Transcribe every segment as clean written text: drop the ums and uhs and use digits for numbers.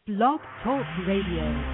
Blog Talk Radio.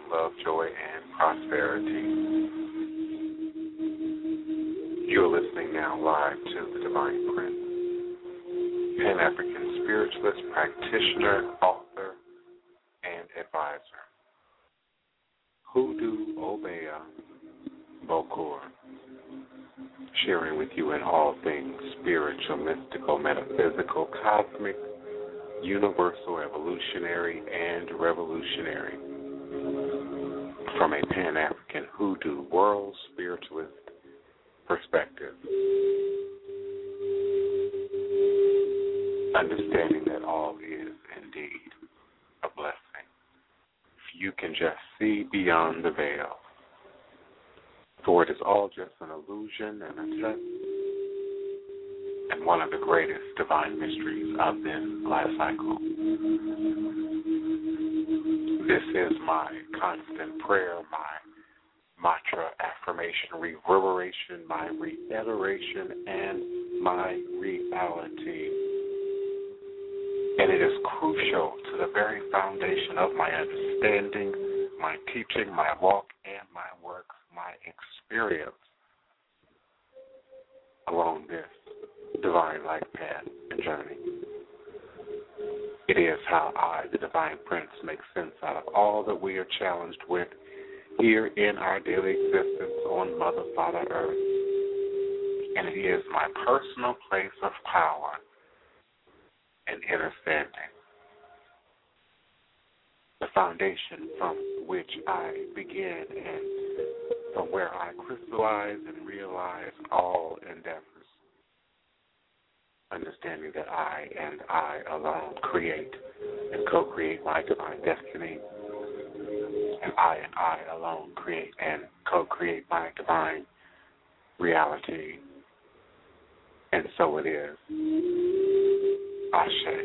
love, joy, and prosperity. You're listening now live to the Divine Prince, Pan-African spiritualist, practitioner, author, and advisor. Hoodoo Obeah Bokor, sharing with you in all things spiritual, mystical, metaphysical, cosmic, universal, evolutionary, and revolutionary. From a Pan-African hoodoo world spiritualist perspective. Understanding that all is indeed a blessing. If you can just see beyond the veil. For it is all just an illusion and a test, and one of the greatest divine mysteries of this life cycle. This is my constant prayer, my mantra, affirmation, reverberation, my reiteration, and my reality. And it is crucial to the very foundation of my understanding, my teaching, my walk, and my works, my experience along this divine life path and journey. It is how I, the Divine Prince, make sense out of all that we are challenged with here in our daily existence on Mother, Father, Earth. And it is my personal place of power and understanding. The foundation from which I begin and from where I crystallize and realize all endeavors. Understanding that I and I alone create and co-create my divine destiny. And I alone create and co-create my divine reality. And so it is. Ashe.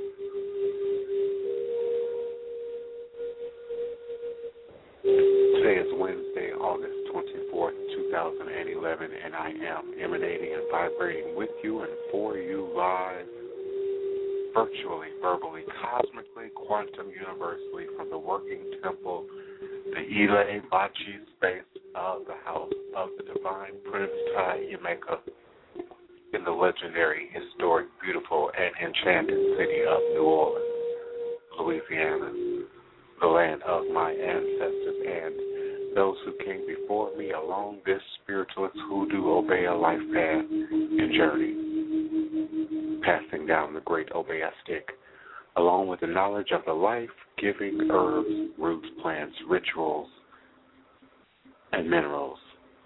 Today is Wednesday, August 24th, 2011, and I am emanating and vibrating with you and for you live, virtually, verbally, cosmically, quantum, universally, from the working temple, the Ile Bachi space of the house of the Divine Prince Tai Yameka in the legendary, historic, beautiful, and enchanted city of New Orleans, Louisiana, the land of my ancestors and those who came before me along this spiritualist hoodoo Obeah life path and journey, passing down the great Obeah stick, along with the knowledge of the life-giving herbs, roots, plants, rituals, and minerals,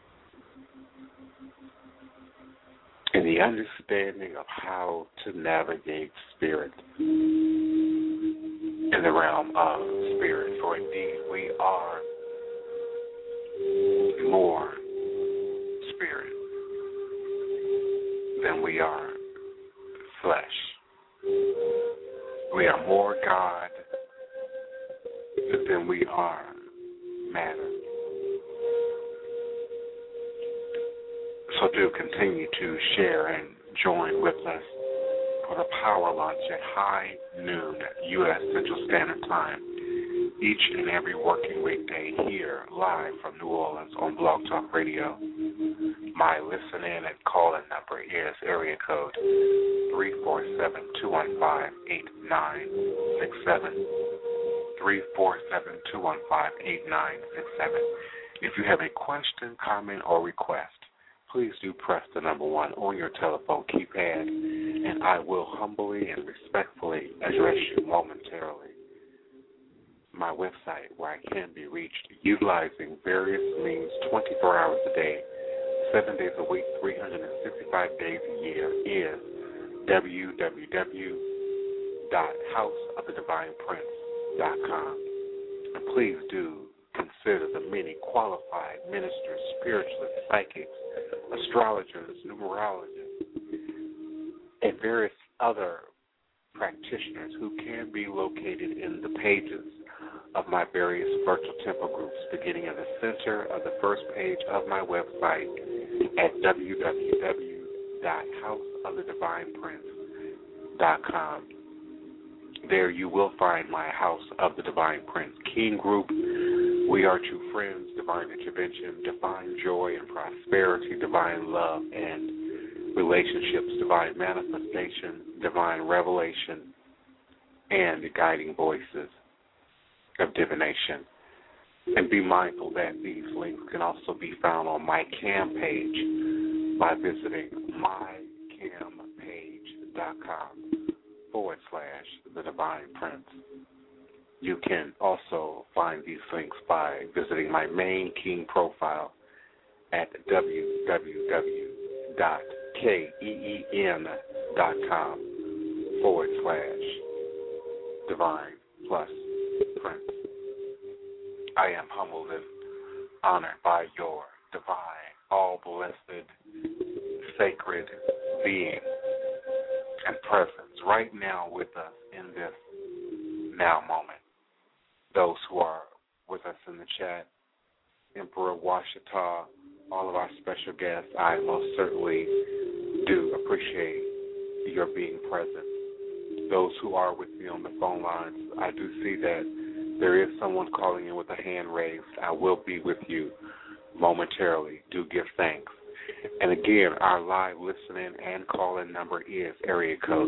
and the understanding of how to navigate spirit in the realm of spirit, for indeed we are more spirit than we are flesh. We are more God than we are matter. So do continue to share and join with us for the power lunch at high noon U.S. Central Standard Time each and every working weekday here live from New Orleans on Blog Talk Radio. My listen-in and call-in number is area code 347-215-8967, 347-215-8967. If you have a question, comment, or request, please do press the number 1 on your telephone keypad, and I will humbly and respectfully address you momentarily. My website, where I can be reached utilizing various means 24 hours a day, 7 days a week, 365 days a year, is www.houseofthedivineprince.com. And please do consider the many qualified ministers, spiritualists, psychics, astrologers, numerologists, and various other practitioners who can be located in the pages of my various virtual temple groups, beginning in the center of the first page of my website at www.houseofthedivineprince.com. There you will find my House of the Divine Prince King group, We are true friends, divine intervention, divine joy and prosperity, divine love and relationships, divine manifestation, divine revelation, and the guiding voices of divination. And be mindful that these links can also be found on my CAM page by visiting mycampage.com/The Divine Prince. You can also find these links by visiting my main King profile at www.keen.com/Divine plus Prince. I am humbled and honored by your divine, all-blessed, sacred being and presence right now with us in this now moment. Those who are with us in the chat, Emperor Washita, all of our special guests, I most certainly do appreciate your being present. Those who are with me on the phone lines, I do see that there is someone calling in with a hand raised. I will be with you momentarily. Do give thanks. And again, our live listening and call-in number is area code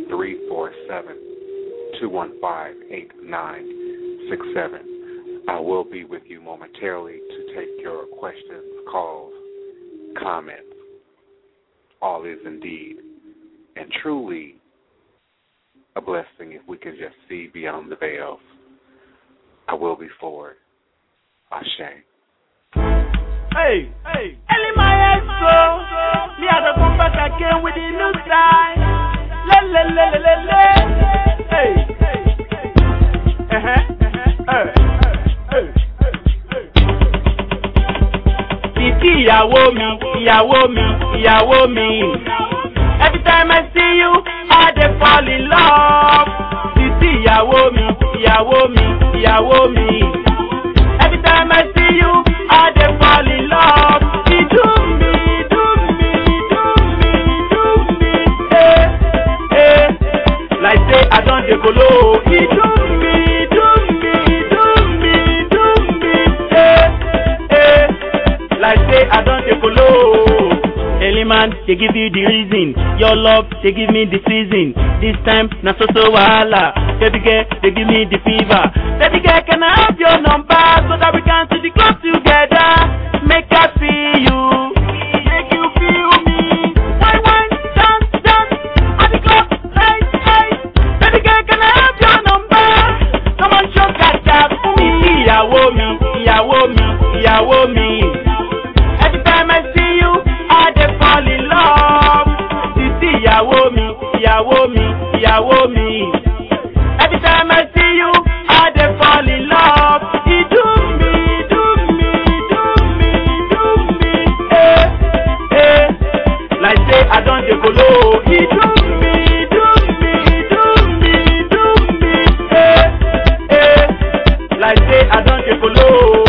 347-215-8967. I will be with you momentarily to take your questions, calls, comments. All is indeed and truly a blessing if we can just see beyond the veils. I will be forward. Ashe. Hey, Ellie Maestro, me had to come back again with the new style. Hey, Titi ìyàwó mi. Every time I see you, I dey fall in love. Titi ìyàwó mi. Every time I see you, I dey fall in love. You do me, like say I don't dey follow. You do me, like say I don't dey follow. Eliman, they give you the reason. Your love, they give me the season. This time, na so wahala. Baby girl, they give me the fever. Baby girl, can I have your number so that we can see the club together? Make I feel you, make you feel me. Wine, dance, at the club, hey. Baby girl, can I have your number? Come on, show that for me. Ìyàwó mi. Every time I see you, I dey fall in love. Titi ìyàwó mi. Every time I see you, I dey fall in love. You do me, like say I don't dey follow. You do me, like say I don't dey follow.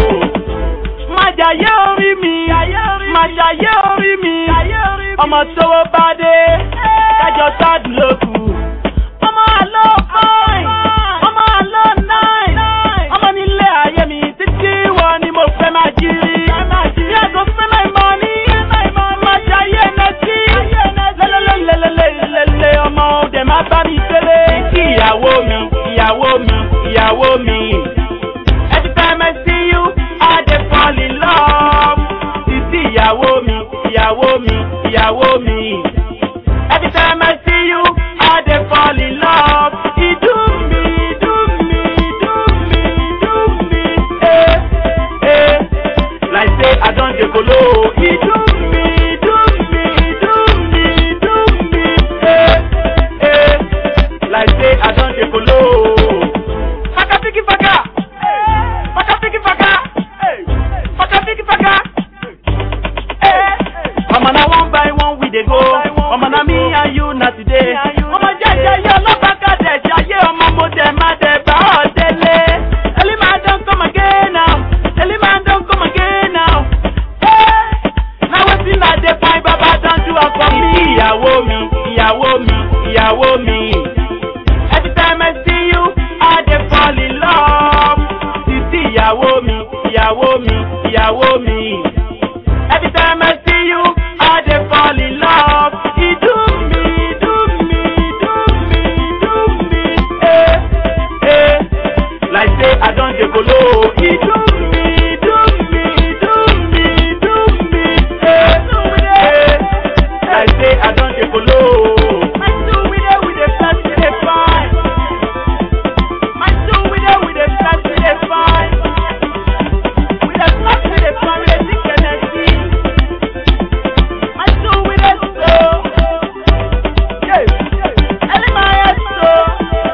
Májàyé orí mi, ọmọ tówó bá dé, kájọ sádùn lókù. Ọmọ àlọ́ fine, ọmọ àlọ́ nine, ọmọ nílé ayé mi títí wọ ni mo fẹ́ máa jírí. Yeah, go spend my money, májàyé nẹ́tí, lélelélelélele ọmọ òde má bá mi délé. Títí ìyàwó mi. Every time I see you, I dey fall in love. Títí ìyàwó mi. Every time I see you, I dey fall in love. You do me, like say I don't dey follow. You do me, like say I don't dey follow. Faka piki faka. Mama na one by one we dey go. Mama na me and you na today. Mama jaja yo love baka de jaye omo mo de ma de ba o dele. Eliman don come again now. Hey, now wetin I dey find Baba don do am for me. Ìyàwó mi. Every time I see you, I dey fall in love. Titi ìyàwó ìyàwó mi. Every time I see you, I dey fall in love. It do me, like say I don dey kolo. It do me, like say I don dey kolo. My soul with the flash, with the fire. My soul with the flash, with the fire. With the flash, with the fire, with the thick energy. My soul with the soul. Yes, and my soul.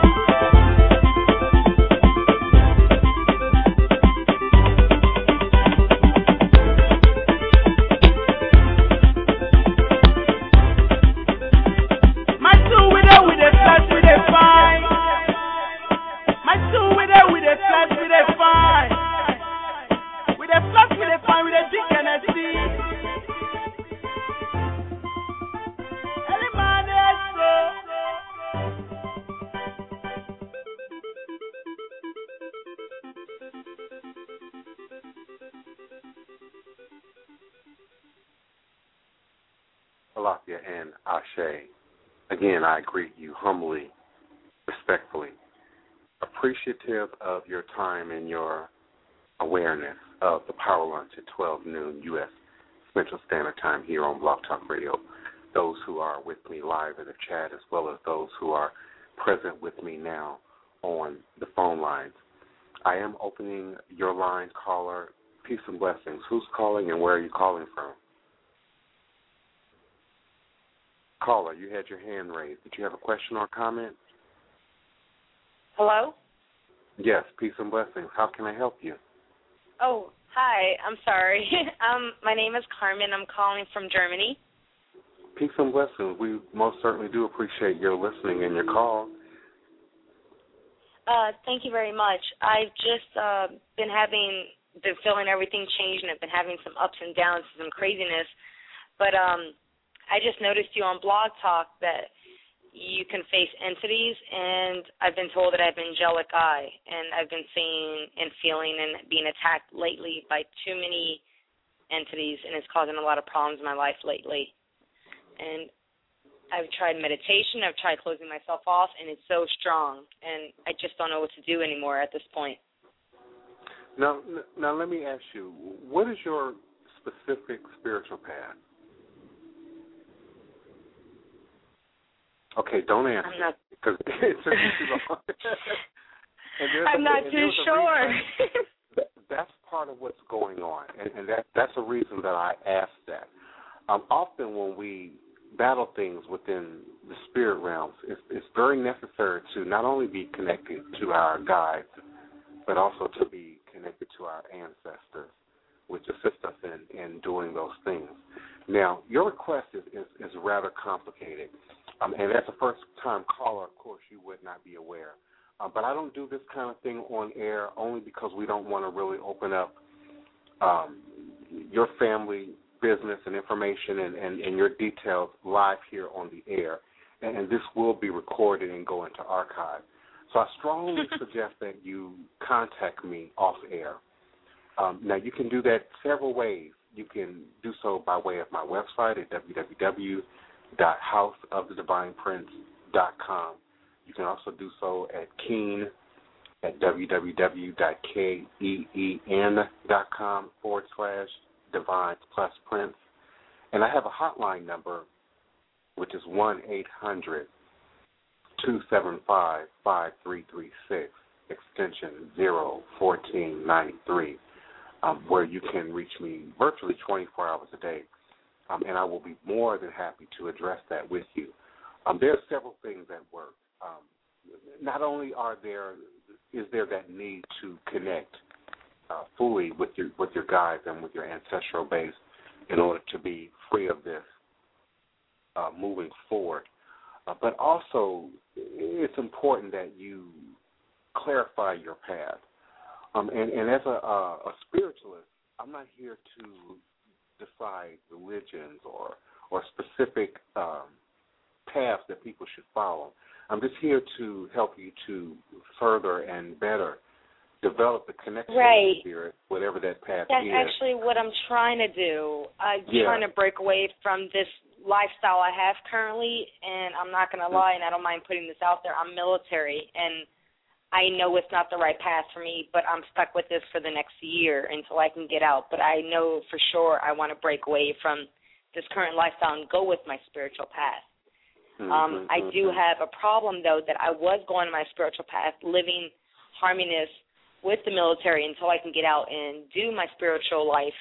My soul with the flash, with the fire. My soul with the flash, with the fire. With the flash, with the fire, with the thick energy. Everybody Alafia and Ashe. Again, I greet you humbly, respectfully, appreciative of your time and your awareness of the Power Lunch at 12 noon U.S. Central Standard Time here on Blog Talk Radio. Those who are with me live in the chat, as well as those who are present with me now on the phone lines. I am opening your line, caller. Peace and blessings. Who's calling and where are you calling from? Caller, you had your hand raised. Did you have a question or comment? Hello? Yes, peace and blessings. How can I help you? Oh, hi. I'm sorry. My name is Carmen. I'm calling from Germany. Peace and blessings. We most certainly do appreciate your listening and your call. Thank you very much. I've just been feeling everything change, and I've been having some ups and downs, some craziness. But I just noticed you on Blog Talk that you can face entities, and I've been told that I have an angelic eye, and I've been seeing and feeling and being attacked lately by too many entities, and it's causing a lot of problems in my life lately. And I've tried meditation, I've tried closing myself off, and it's so strong, and I just don't know what to do anymore at this point. Now let me ask you, what is your specific spiritual path? Okay, don't answer. Because it's too long. I'm not too sure. That's part of what's going on, and that's a reason that I asked that. Often when we battle things within the spirit realms, it's very necessary to not only be connected to our guides, but also to be connected to our ancestors, which assist us in doing those things. Now, your request is rather complicated. And as a first-time caller, of course, you would not be aware. But I don't do this kind of thing on air only because we don't want to really open up your family business and information and your details live here on the air. And this will be recorded and go into archive. So I strongly suggest that you contact me off air. Now, you can do that several ways. You can do so by way of my website at www.houseofthedivineprince.com. You can also do so at Keen at www.keen.com/divine+prince. And I have a hotline number, which is 1-800-275-5336, extension 01493, where you can reach me virtually 24 hours a day. And I will be more than happy to address that with you. There are several things at work. Not only is there that need to connect fully with your guides and with your ancestral base in order to be free of this moving forward, but also it's important that you clarify your path. And as a spiritualist, I'm not here to decide religions or specific paths that people should follow. I'm just here to help you to further and better develop the connection Right. with spirit, whatever that path That's is. actually what I'm trying to do. I'm Yeah. trying to break away from this lifestyle I have currently, and I'm not going to lie, and I don't mind putting this out there. I'm military, and I know it's not the right path for me, but I'm stuck with this for the next year until I can get out. But I know for sure I want to break away from this current lifestyle and go with my spiritual path. I do have a problem, though, that I was going my spiritual path, living harmonious with the military until I can get out and do my spiritual life,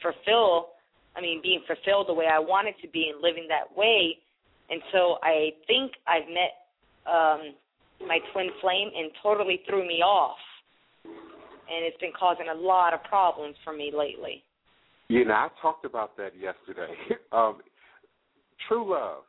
being fulfilled the way I want it to be and living that way. And so I think I've met my twin flame and totally threw me off. And it's been causing a lot of problems for me lately. I talked about that yesterday. True love,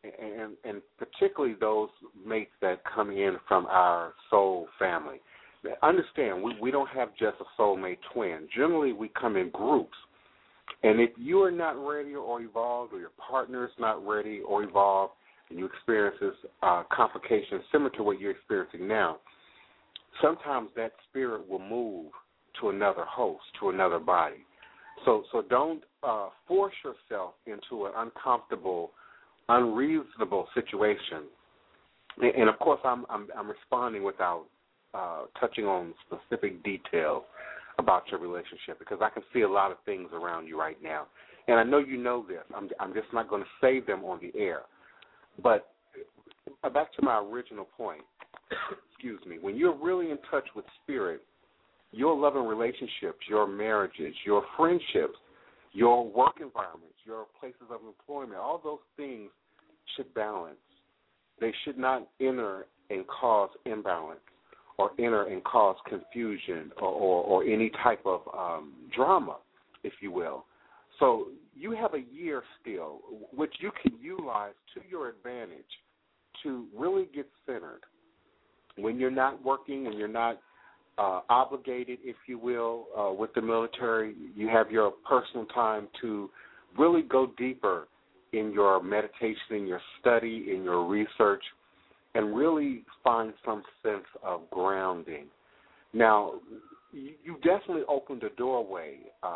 and particularly those mates that come in from our soul family. Understand, we don't have just a soulmate twin. Generally, we come in groups. And if you are not ready or evolved, or your partner is not ready or evolved, and you experience complications similar to what you're experiencing now, sometimes that spirit will move to another host, to another body. So don't force yourself into an uncomfortable, unreasonable situation. And of course, I'm responding without touching on specific details about your relationship, because I can see a lot of things around you right now. And I know you know this. I'm just not going to say them on the air. But back to my original point, excuse me, when you're really in touch with spirit, your loving relationships, your marriages, your friendships, your work environments, your places of employment, all those things should balance. They should not enter and cause imbalance or enter and cause confusion or any type of drama, if you will. So you have a year still, which you can utilize to your advantage to really get centered. When you're not working and you're not obligated, if you will, with the military, you have your personal time to really go deeper in your meditation, in your study, in your research, and really find some sense of grounding. Now, you definitely opened a doorway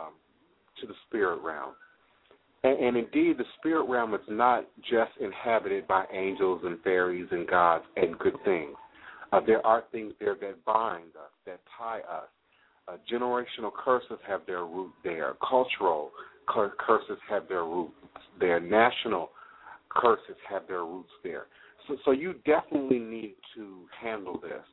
to the spirit realm. And indeed, the spirit realm is not just inhabited by angels and fairies and gods and good things. There are things there that bind us, that tie us. Generational curses have their root there. Cultural curses have their roots there. National curses have their roots there. So you definitely need to handle this.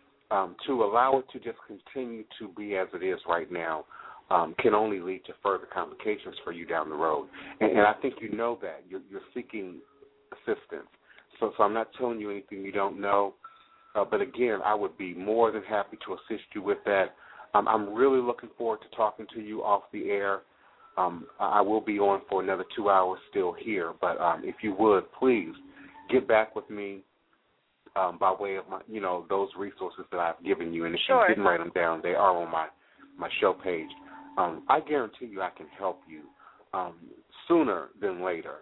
To allow it to just continue to be as it is right now can only lead to further complications for you down the road. And I think you know that. You're seeking assistance. So I'm not telling you anything you don't know. But, again, I would be more than happy to assist you with that. I'm really looking forward to talking to you off the air. I will be on for another 2 hours still here. But if you would, please get back with me by way of those resources that I've given you. And if you didn't write them down, they are on my show page. I guarantee you I can help you sooner than later.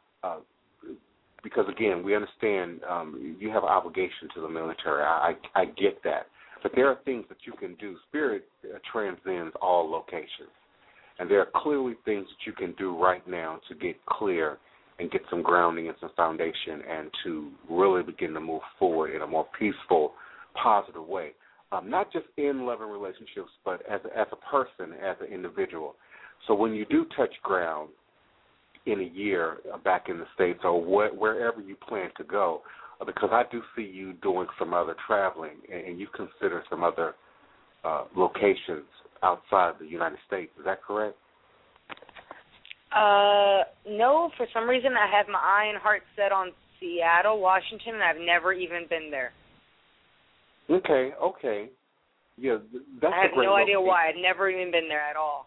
Because, again, we understand you have an obligation to the military. I get that. But there are things that you can do. Spirit transcends all locations. And there are clearly things that you can do right now to get clear and get some grounding and some foundation and to really begin to move forward in a more peaceful, positive way. Not just in loving relationships, but as a person, as an individual. So when you do touch ground in a year back in the States or wherever you plan to go, because I do see you doing some other traveling and you consider some other locations outside the United States. Is that correct? No, for some reason I have my eye and heart set on Seattle, Washington, and I've never even been there. Okay. Yeah, that's I have a great no idea location. why. I've never even been there at all.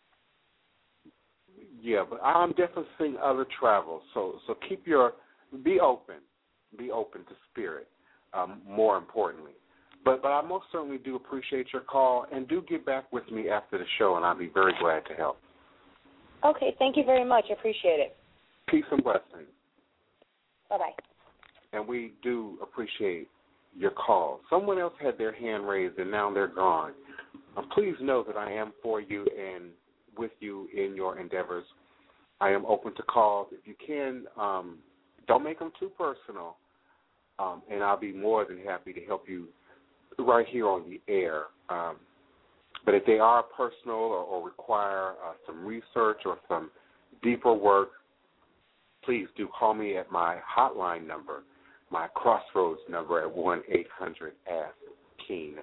Yeah, but I'm definitely seeing other travel. So be open to spirit. More importantly, but I most certainly do appreciate your call, and do get back with me after the show, and I'll be very glad to help. Okay, thank you very much. I appreciate it. Peace and blessings. Bye-bye. And we do appreciate your call. Someone else had their hand raised, and now they're gone. Please know that I am for you and with you in your endeavors. I am open to calls. If you can, don't make them too personal, and I'll be more than happy to help you right here on the air. But if they are personal or require some research or some deeper work, please do call me at my hotline number, my Crossroads number at 1-800-ASK-KEEN,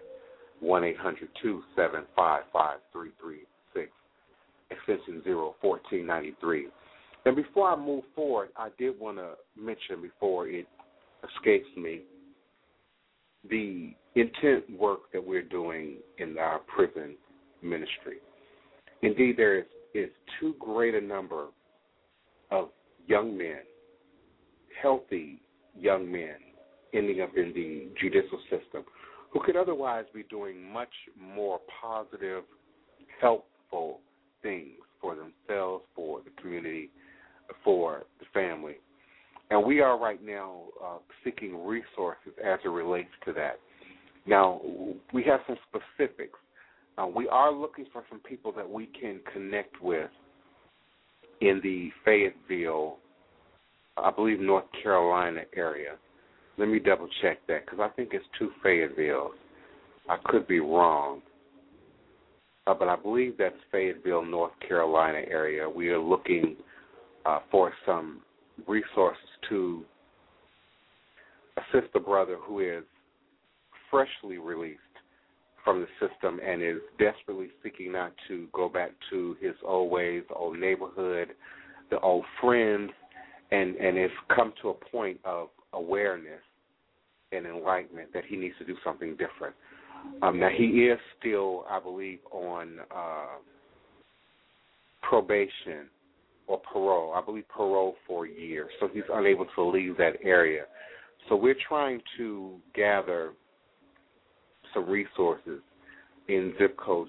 1-800-275-5336, extension 01493. And before I move forward, I did want to mention before it escapes me the intent work that we're doing in our prison ministry. Indeed, there is too great a number of young men, healthy young men, ending up in the judicial system who could otherwise be doing much more positive, helpful things for themselves, for the community, for the family. And we are right now seeking resources as it relates to that. Now, we have some specifics. We are looking for some people that we can connect with in the Fayetteville, I believe, North Carolina area. Let me double-check that because I think it's 2 Fayettevilles. I could be wrong. But I believe that's Fayetteville, North Carolina area. We are looking for some resources to assist a brother who is freshly released from the system and is desperately seeking not to go back to his old ways, the old neighborhood, the old friends, and has come to a point of awareness and enlightenment that he needs to do something different. Now, he is still, I believe, on probation or parole. I believe parole for a year, so he's unable to leave that area. So we're trying to gather some resources in zip code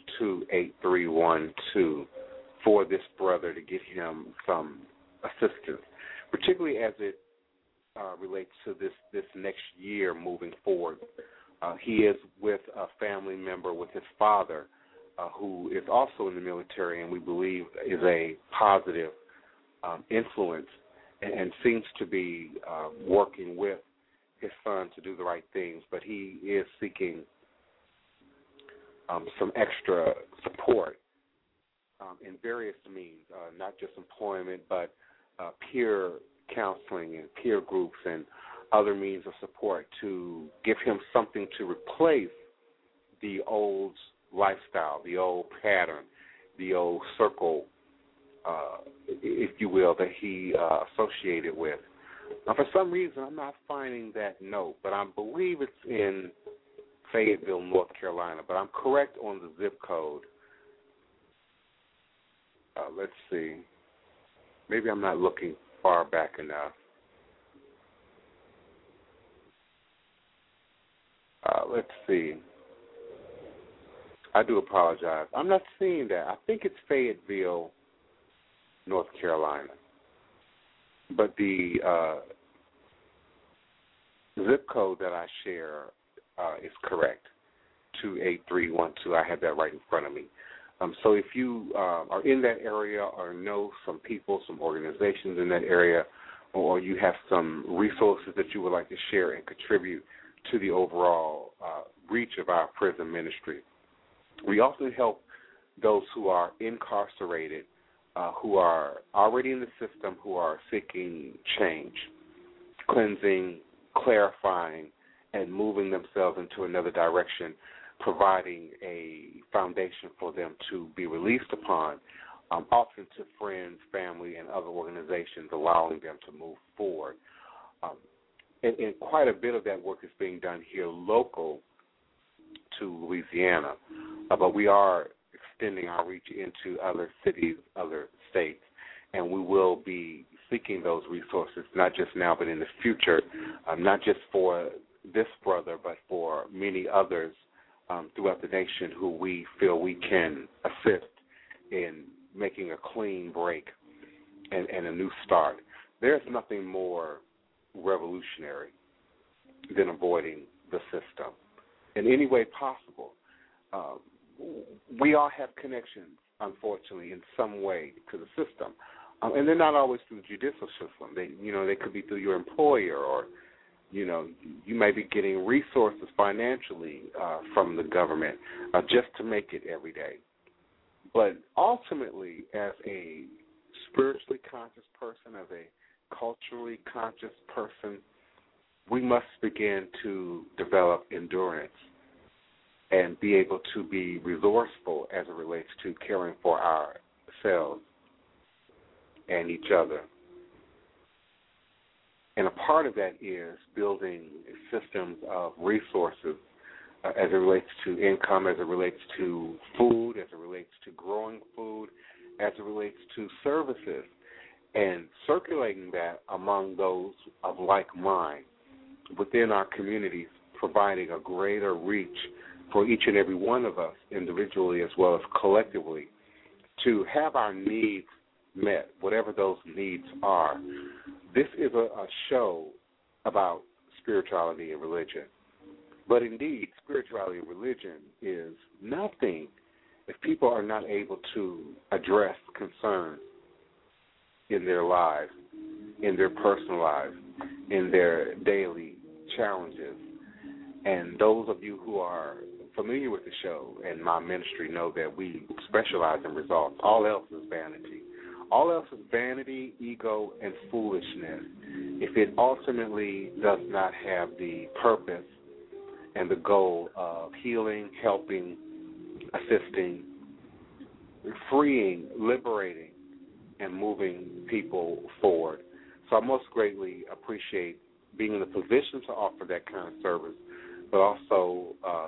28312 for this brother to get him some assistance, particularly as it relates to this next year moving forward. He is with a family member, with his father, who is also in the military and we believe is a positive influence and seems to be working with his son to do the right things, but he is seeking some extra support in various means, not just employment, but peer counseling and peer groups and other means of support to give him something to replace the old lifestyle, the old pattern, the old circle, if you will, that he associated with. Now, for some reason, I'm not finding that note, but I believe it's in Fayetteville, North Carolina, but I'm correct on the zip code. Let's see. Maybe I'm not looking far back enough. Let's see. I do apologize. I'm not seeing that. I think it's Fayetteville, North Carolina. But the zip code that I share is correct, 28312. I have that right in front of me. So if you are in that area or know some people, some organizations in that area, or you have some resources that you would like to share and contribute to the overall reach of our prison ministry. We also help those who are incarcerated, who are already in the system, who are seeking change, cleansing, clarifying, and moving themselves into another direction, providing a foundation for them to be released upon, often to friends, family, and other organizations, allowing them to move forward. And quite a bit of that work is being done here local to Louisiana, but we are extending our reach into other cities, other states, and we will be seeking those resources, not just now but in the future, not just for this brother, but for many others throughout the nation who we feel we can assist in making a clean break and a new start. There's nothing more revolutionary than avoiding the system in any way possible. We all have connections, unfortunately, in some way to the system, and they're not always through the judicial system. They could be through your employer, or you may be getting resources financially from the government just to make it every day. But ultimately, as a spiritually conscious person, as a culturally conscious person, we must begin to develop endurance and be able to be resourceful as it relates to caring for ourselves and each other. And a part of that is building systems of resources as it relates to income, as it relates to food, as it relates to growing food, as it relates to services, and circulating that among those of like mind within our communities, providing a greater reach for each and every one of us individually as well as collectively to have our needs met, whatever those needs are. This is a show about spirituality and religion. But indeed, spirituality and religion is nothing if people are not able to address concerns in their lives, in their personal lives, in their daily challenges. And those of you who are familiar with the show and my ministry know that we specialize in results. All else is vanity. All else is vanity, ego, and foolishness if it ultimately does not have the purpose and the goal of healing, helping, assisting, freeing, liberating, and moving people forward. So I most greatly appreciate being in the position to offer that kind of service, but also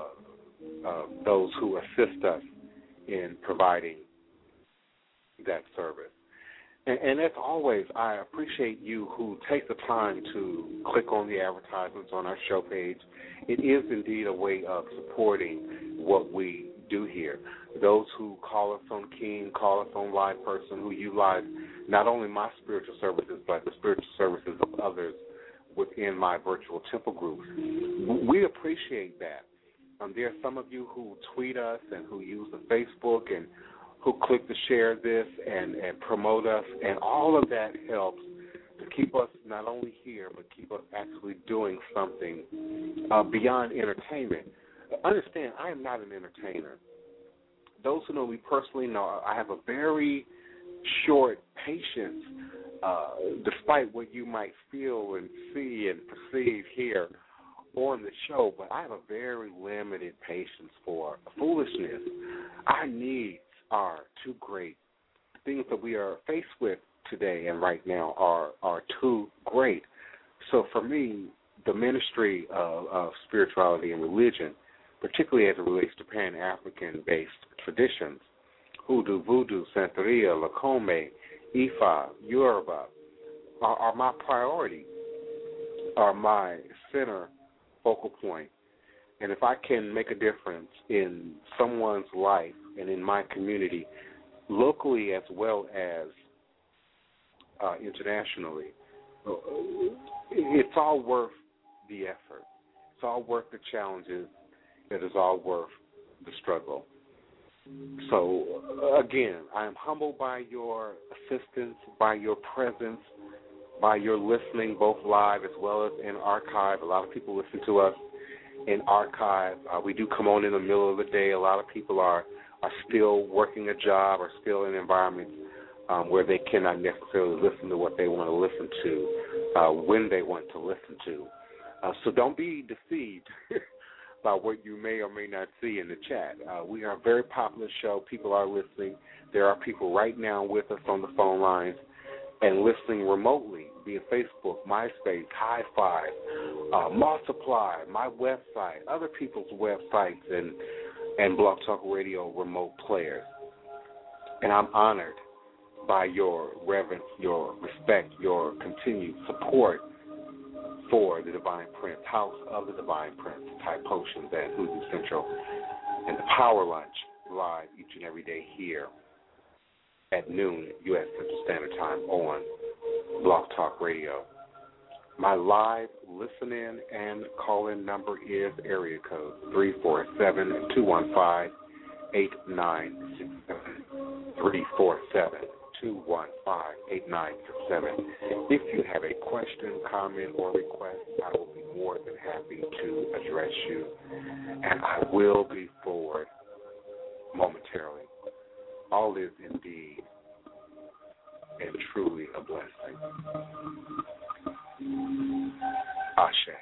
those who assist us in providing that service. And as always, I appreciate you who take the time to click on the advertisements on our show page. It is indeed a way of supporting what we do here. Those who call us on Keen, call us on Live Person, who utilize not only my spiritual services, but the spiritual services of others within my virtual temple groups. We appreciate that. There are some of you who tweet us and who use the Facebook and who click to share this and promote us, and all of that helps to keep us not only here, but keep us actually doing something beyond entertainment. Understand, I am not an entertainer. Those who know me personally know I have a very short patience, despite what you might feel and see and perceive here on the show, but I have a very limited patience for foolishness. Our needs are too great. Things that we are faced with today and right now are too great. So for me, the ministry of spirituality and religion, particularly as it relates to Pan-African-based traditions, Hoodoo, Voodoo, Santeria, Lakome, Ifa, Yoruba, are my priority, are my center focal point. And if I can make a difference in someone's life and in my community, locally as well as internationally, it's all worth the effort. It's all worth the challenges. It is all worth the struggle. So, again, I am humbled by your assistance, by your presence, by your listening, both live as well as in archive. A lot of people listen to us in archive. We do come on in the middle of the day. A lot of people are still working a job or still in environments where they cannot necessarily listen to what they want to listen to when they want to listen to. So don't be deceived by what you may or may not see in the chat. We are a very popular show. People are listening. There are people right now with us on the phone lines and listening remotely via Facebook, MySpace, Hi-Fi, Multiply, my website, other people's websites, and Blog Talk Radio remote players. And I'm honored by your reverence, your respect, your continued support for the Divine Prince, House of the Divine Prince, Thai Potions at Hoodoo Central, and the Power Lunch live each and every day here at noon U.S. Central Standard Time on Blog Talk Radio. My live listen-in and call-in number is area code 347-215-8967. 347-215-8967. If you have a question, comment, or request, I will be more than happy to address you, and I will be forward momentarily. All is indeed and truly a blessing. Ashe.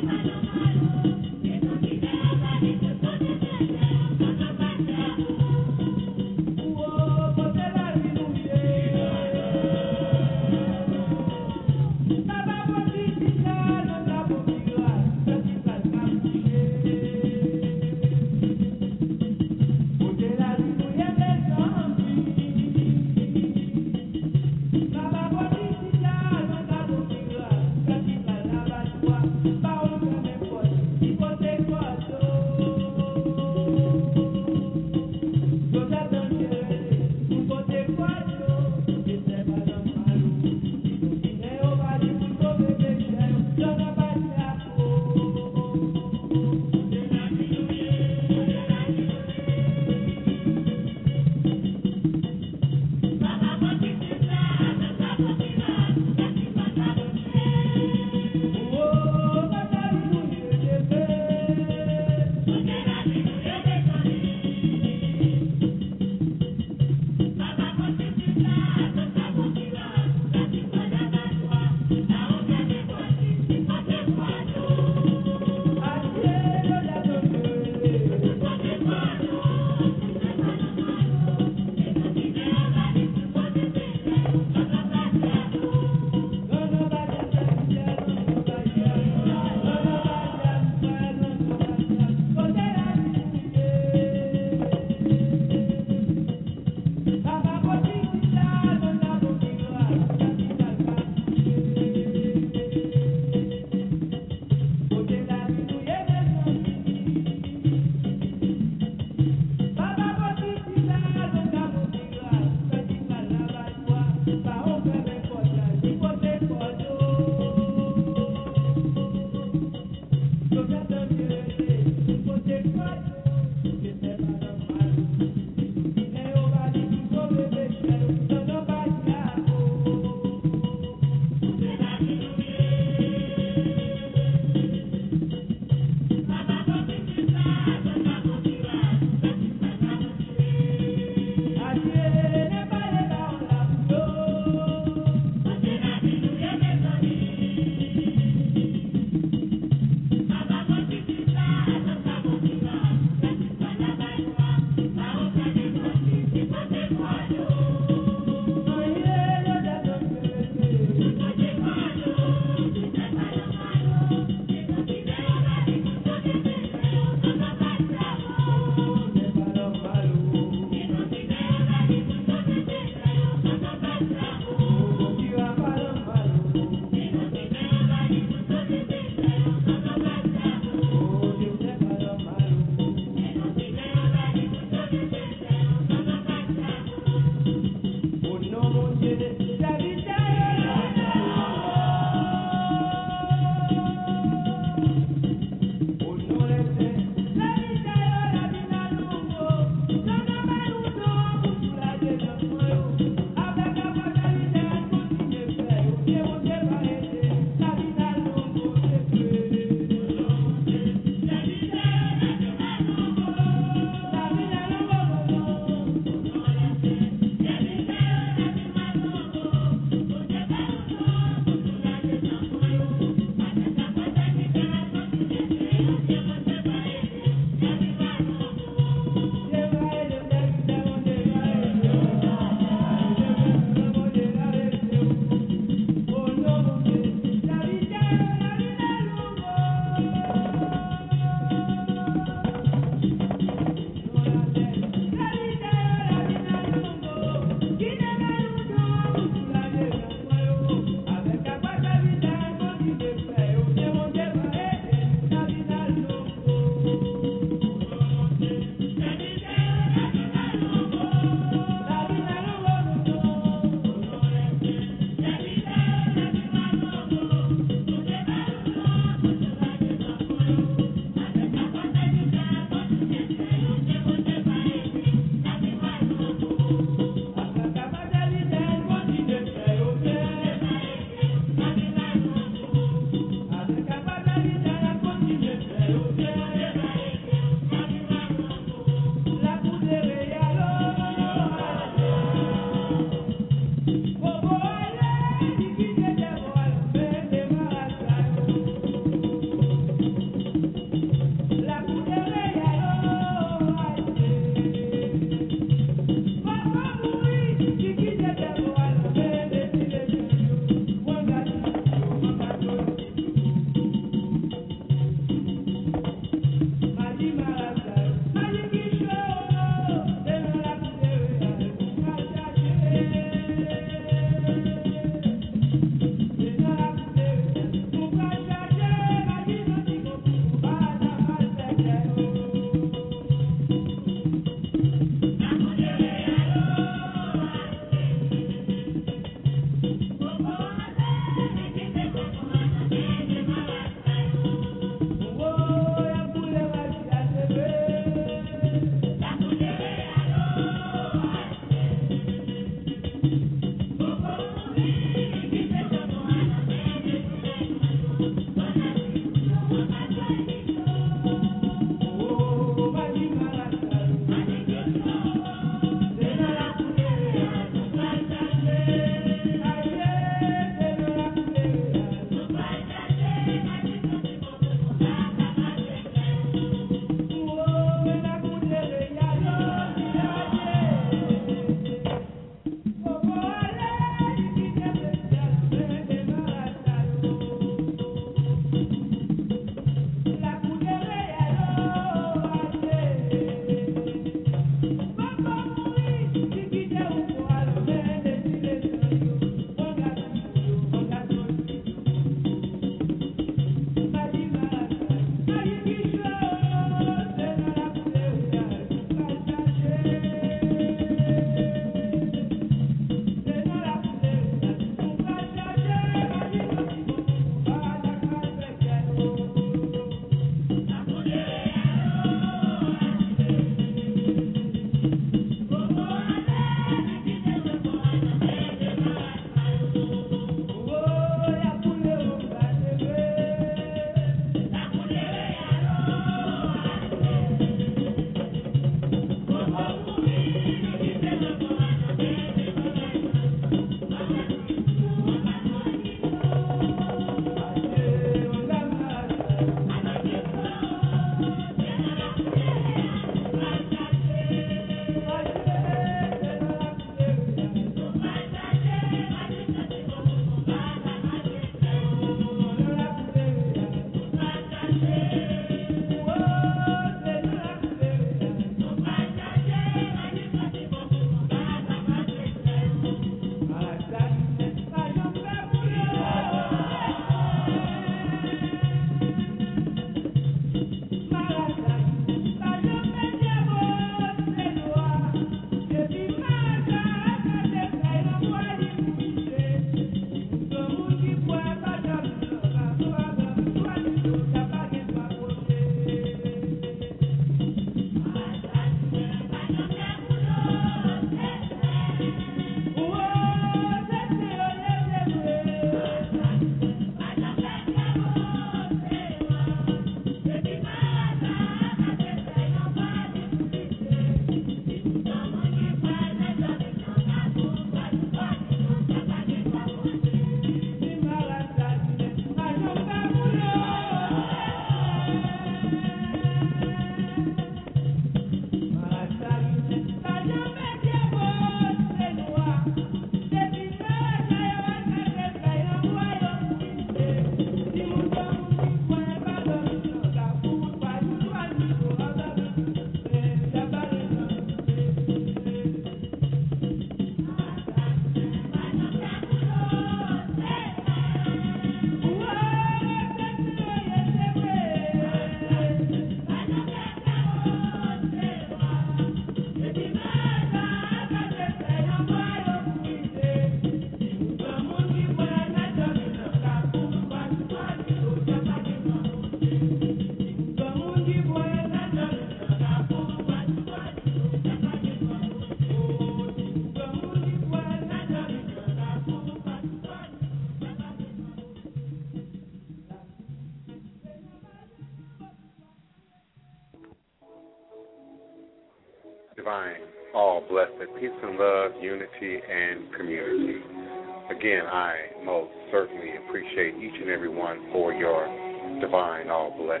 Divine, all blessed, peace and love, unity, and community. Again, I most certainly appreciate each and every one for your divine, all blessed,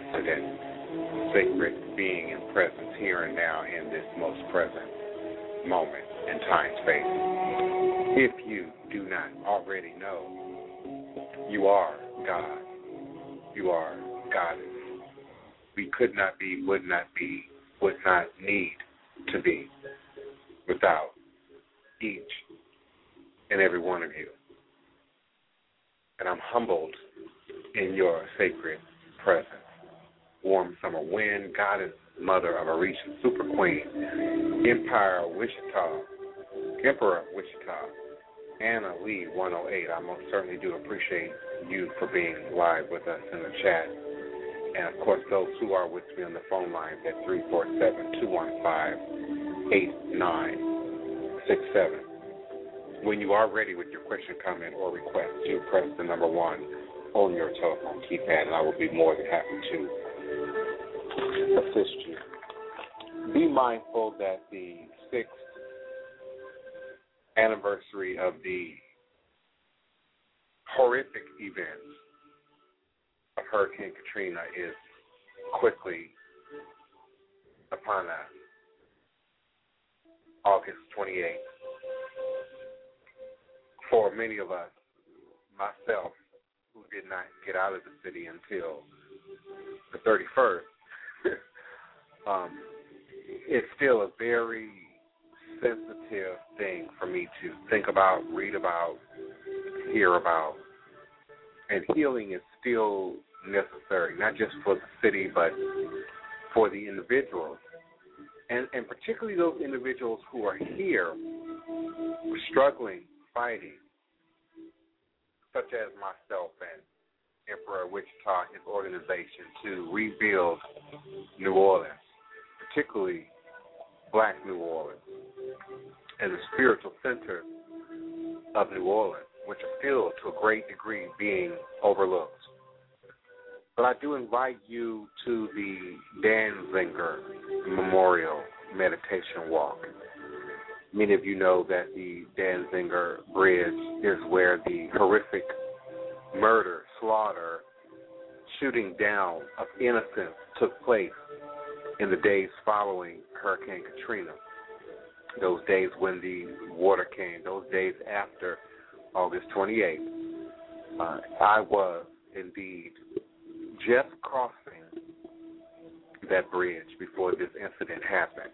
and sacred being and presence here and now in this most present moment in time space. If you do not already know, you are God. You are Goddess. We could not be, would not need to be without each and every one of you. And I'm humbled in your sacred presence. Warm summer wind, Goddess, Mother of Orisha, Super Queen, Emperor of Wichita, Anna Lee 108. I most certainly do appreciate you for being live with us in the chat. And, of course, those who are with me on the phone lines at 347-215-8967. When you are ready with your question, comment, or request, you press the number 1 on your telephone keypad, and I will be more than happy to assist you. Be mindful that the 6th anniversary of the horrific events of Hurricane Katrina is quickly upon us. August 28th. For many of us, myself, who did not get out of the city until the 31st, it's still a very sensitive thing for me to think about, read about, hear about. And healing is still necessary, not just for the city, but for the individuals. And particularly those individuals who are here struggling, fighting, such as myself and Emperor Wichita, his organization, to rebuild New Orleans, particularly Black New Orleans, and the spiritual center of New Orleans, which are still, to a great degree, being overlooked. But I do invite you to the Danziger Memorial Meditation Walk. Many of you know that the Danziger Bridge is where the horrific murder, slaughter, shooting down of innocents took place in the days following Hurricane Katrina. Those days when the water came, those days after August 28th. I was indeed just crossing that bridge before this incident happened.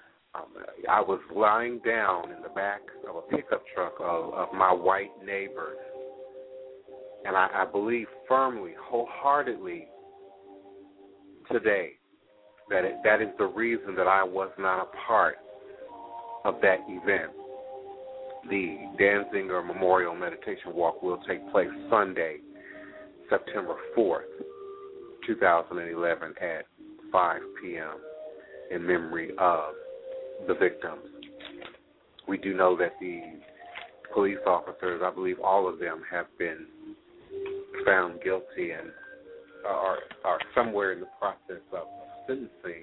I was lying down in the back of a pickup truck of my white neighbors, and I believe firmly, wholeheartedly today that is the reason that I was not a part of that event. The Danziger Memorial Meditation Walk will take place Sunday, September 4th, 2011 at 5 p.m. in memory of the victims. We do know that the police officers, I believe all of them, have been found guilty and are somewhere in the process of sentencing.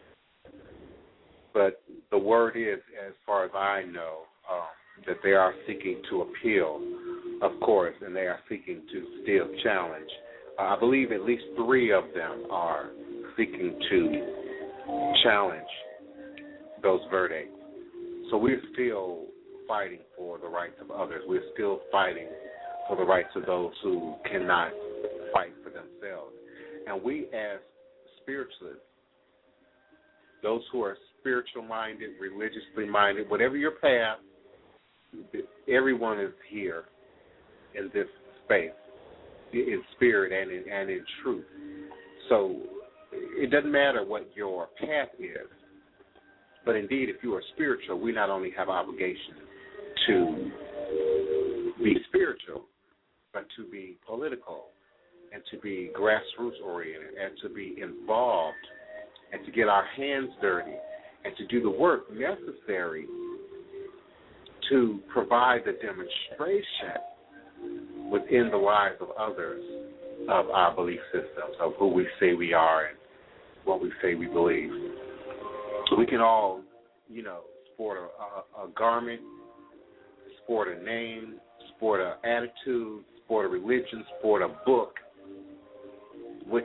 But the word is, as far as I know, that they are seeking to appeal, of course, and they are seeking to still challenge. I believe at least 3 of them are seeking to challenge those verdicts. So we're still fighting for the rights of others. We're still fighting for the rights of those who cannot fight for themselves. And we as spiritualists, those who are spiritual-minded, religiously-minded, whatever your path, everyone is here in this space, in spirit and in truth. So it doesn't matter what your path is, but indeed, if you are spiritual, we not only have obligation to be spiritual, but to be political and to be grassroots-oriented and to be involved and to get our hands dirty and to do the work necessary to provide the demonstration within the lives of others of our belief systems, of who we say we are and what we say we believe. We can all, sport a garment, sport a name, sport an attitude, sport a religion, sport a book, which,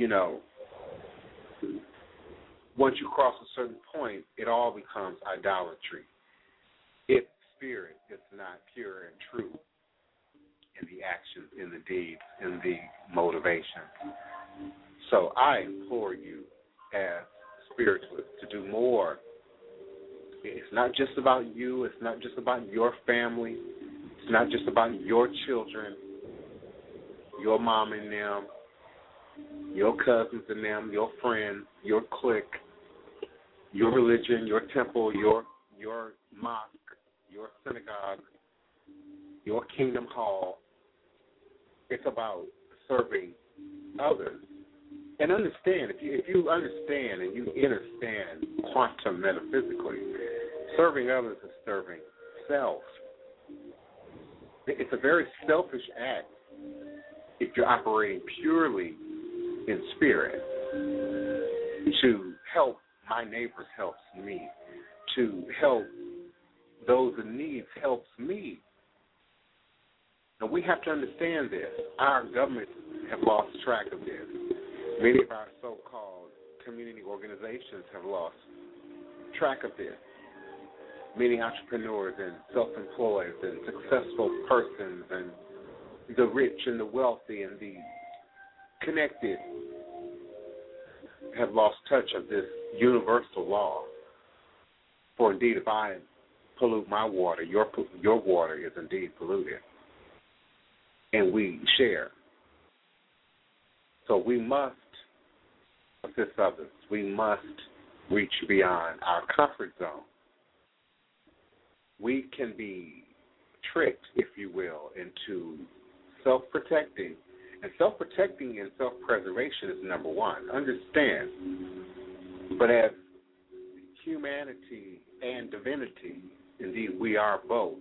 once you cross a certain point, it all becomes idolatry. If spirit is not pure and true in the actions, in the deeds, in the motivation. So I implore you as spiritualists to do more. It's not just about you. It's not just about your family. It's not just about your children, your mom and them, your cousins and them, your friends, your clique, your religion, your temple, your mosque, your synagogue. your kingdom call. It's about serving others. And understand, if you understand and you understand quantum metaphysically, serving others is serving self. It's a very selfish act if you're operating purely in spirit. To help my neighbors helps me. To help those in need helps me. Now, we have to understand this. Our government have lost track of this. Many of our so-called community organizations have lost track of this. Many entrepreneurs and self-employed and successful persons and the rich and the wealthy and the connected have lost touch of this universal law. For indeed, if I pollute my water, your water is indeed polluted. And we share. So we must assist others. We must reach beyond our comfort zone. We can be tricked, if you will, into self-protecting. And self-protecting and self-preservation is number one. Understand. But as humanity and divinity, indeed we are both,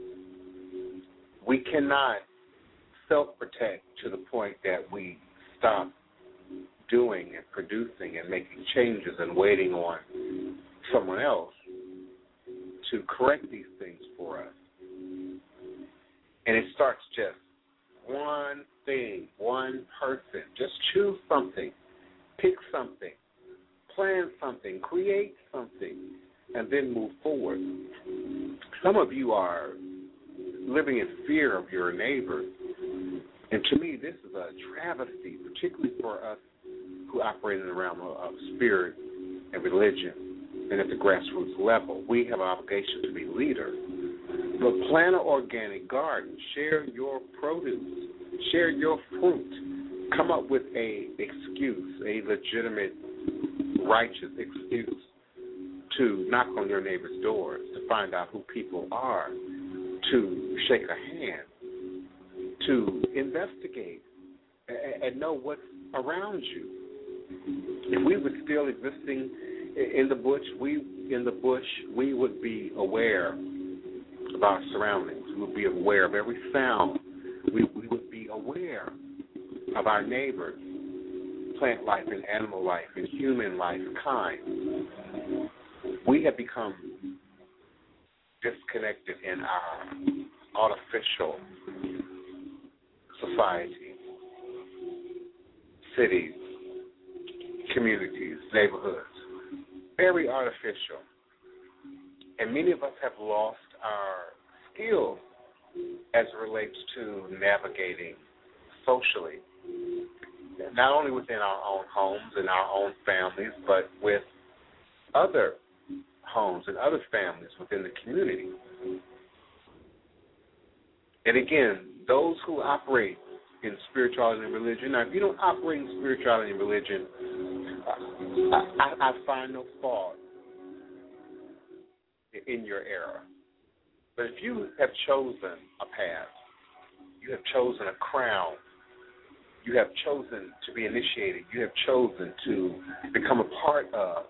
we cannot self-protect to the point that we stop doing and producing and making changes and waiting on someone else to correct these things for us. And it starts just one thing, one person. Just choose something, pick something, plan something, create something, and then move forward. Some of you are living in fear of your neighbors. And to me, this is a travesty, particularly for us who operate in the realm of spirit and religion and at the grassroots level. We have an obligation to be leaders. But plant an organic garden. Share your produce. Share your fruit. Come up with a excuse, a legitimate, righteous excuse to knock on your neighbor's doors, to find out who people are, to shake a hand, to investigate and know what's around you. If we were still existing in the bush, we would be aware of our surroundings. We would be aware of every sound. We would be aware of our neighbors, plant life and animal life and human life kind. We have become disconnected in our artificial society, cities, communities, neighborhoods, very artificial. And many of us have lost our skills as it relates to navigating socially, not only within our own homes and our own families, but with other homes and other families within the community. And again, those who operate in spirituality and religion, now if you don't operate in spirituality and religion, I find no fault in your error. But if you have chosen a path, you have chosen a crown, you have chosen to be initiated, you have chosen to become a part of,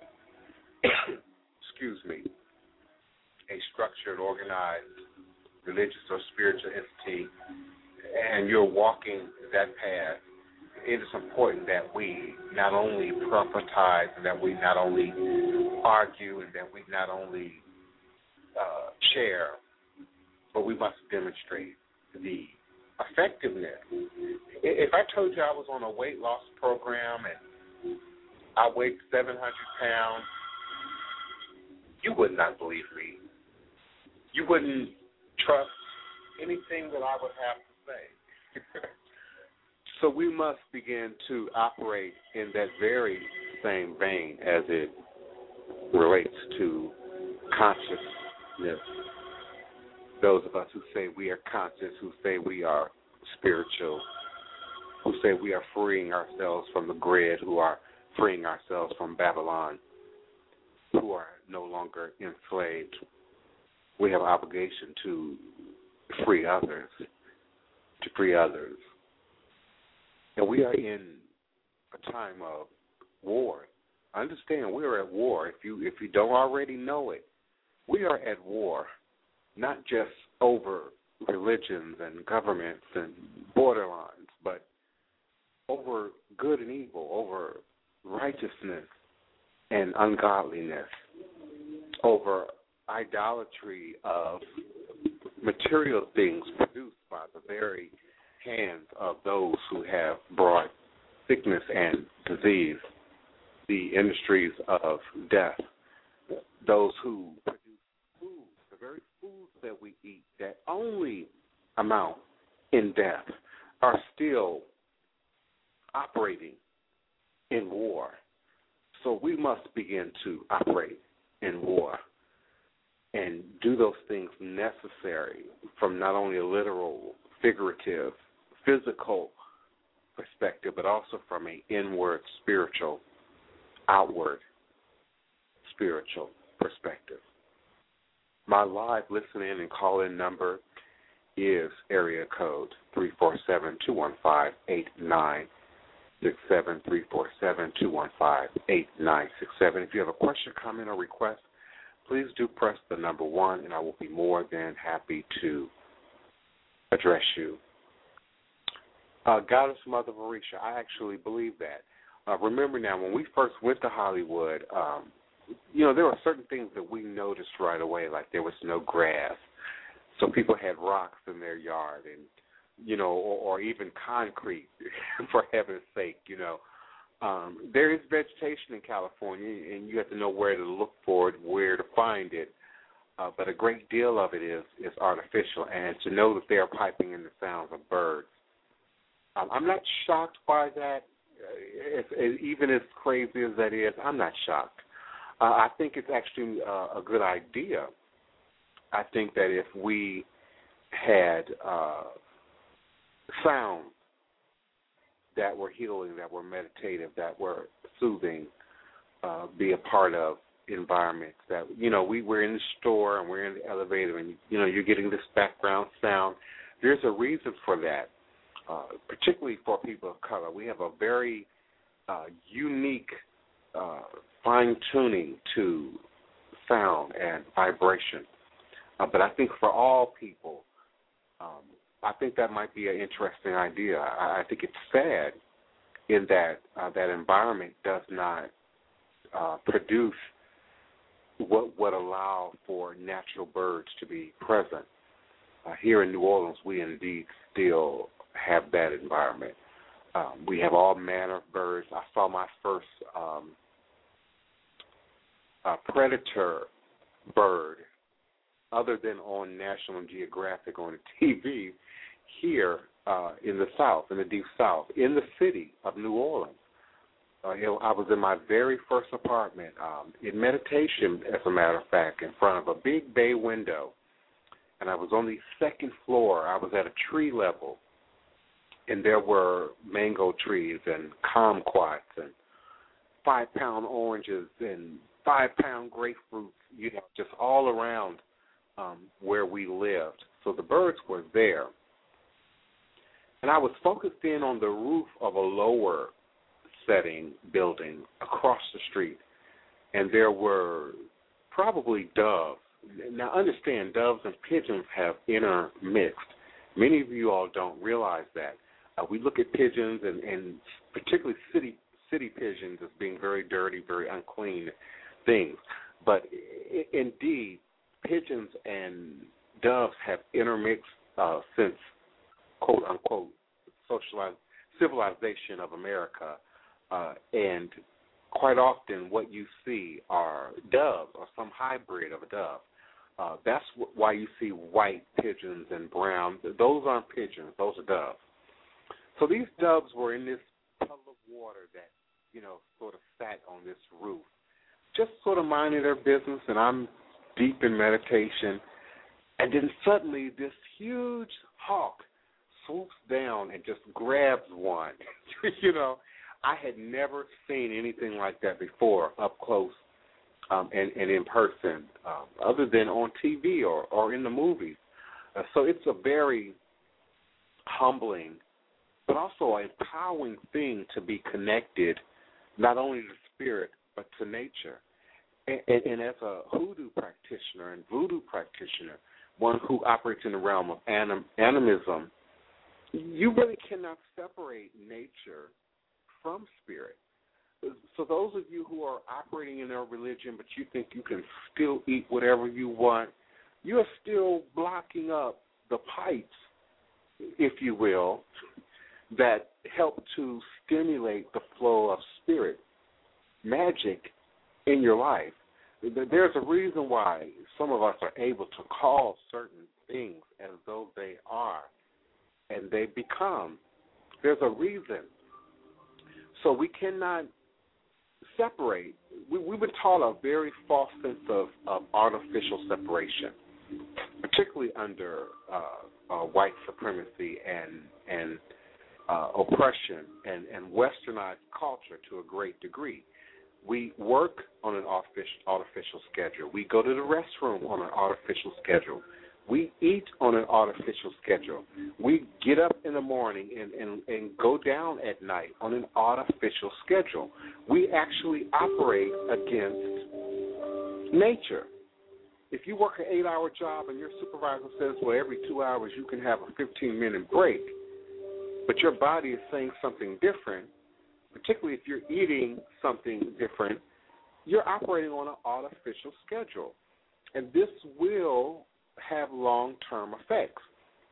a structured, organized, religious or spiritual entity, and you're walking that path, it is important that we not only prophetize and that we not only argue and that we not only share, but we must demonstrate the effectiveness. If I told you I was on a weight loss program and I weighed 700 pounds, you would not believe me. You wouldn't trust anything that I would have to say. So we must begin to operate in that very same vein as it relates to consciousness. Those of us who say we are conscious, who say we are spiritual, who say we are freeing ourselves from the grid, who are freeing ourselves from Babylon, who are no longer enslaved, we have an obligation to free others, to free others. And we are in a time of war. Understand, we are at war. If you don't already know it, we are at war, not just over religions and governments and borderlines, but over good and evil, over righteousness and ungodliness, over idolatry of material things produced by the very hands of those who have brought sickness and disease, the industries of death, those who produce food, the very foods that we eat that only amount in death, are still operating in war. So we must begin to operate in war and do those things necessary from not only a literal, figurative, physical perspective, but also from an inward, spiritual, outward, spiritual perspective. My live listen-in and call-in number is area code 347-215-8967, 347-215-8967. If you have a question, comment, or request, please do press the number 1, and I will be more than happy to address you. Goddess Mother Varisha, I actually believe that. Remember now, when we first went to Hollywood, there were certain things that we noticed right away, like there was no grass. So people had rocks in their yard and, or even concrete, for heaven's sake, There is vegetation in California, and you have to know where to look for it, where to find it. But a great deal of it is artificial, and to know that they are piping in the sounds of birds. I'm not shocked by that. Even as crazy as that is, I'm not shocked. I think it's actually a good idea. I think that if we had sounds that were healing, that were meditative, that were soothing, be a part of environments that, we're in the store and we're in the elevator and, you're getting this background sound. There's a reason for that, particularly for people of color. We have a very unique fine-tuning to sound and vibration. But I think for all people, I think that might be an interesting idea. I think it's sad in that that environment does not produce what would allow for natural birds to be present. Here in New Orleans, we indeed still have that environment. We have all manner of birds. I saw my first predator bird, other than on National Geographic on the TV, here in the South, in the Deep South, in the city of New Orleans. I was in my very first apartment in meditation, as a matter of fact, in front of a big bay window, and I was on the second floor. I was at a tree level, and there were mango trees and kumquats and 5-pound oranges and 5-pound grapefruits, just all around where we lived. So the birds were there. And I was focused in on the roof of a lower setting building across the street, and there were probably doves. Now, understand, doves and pigeons have intermixed. Many of you all don't realize that. We look at pigeons and particularly city pigeons as being very dirty, very unclean things. But indeed, pigeons and doves have intermixed since, quote unquote, civilization of America, and quite often what you see are doves or some hybrid of a dove. That's why you see white pigeons and brown. Those aren't pigeons; those are doves. So these doves were in this puddle of water that, sort of sat on this roof, just sort of minding their business, and I'm deep in meditation, and then suddenly this huge hawk swoops down and just grabs one. I had never seen anything like that before, up close and in person, other than on TV or in the movies. So it's a very humbling but also an empowering thing to be connected not only to spirit but to nature. And as a hoodoo practitioner and voodoo practitioner, one who operates in the realm of animism, you really cannot separate nature from spirit. So those of you who are operating in a religion but you think you can still eat whatever you want, you are still blocking up the pipes, if you will, that help to stimulate the flow of spirit, magic in your life. There's a reason why some of us are able to call certain things as though they are, and they become. There's a reason. So we cannot separate. We've been taught a very false sense of artificial separation, particularly under white supremacy and oppression and westernized culture to a great degree. We work on an artificial schedule. We go to the restroom on an artificial schedule. We eat on an artificial schedule. We get up in the morning and go down at night on an artificial schedule. We actually operate against nature. If you work an 8-hour job and your supervisor says, well, every 2 hours you can have a 15-minute break, but your body is saying something different, particularly if you're eating something different, you're operating on an artificial schedule. And this will have long-term effects.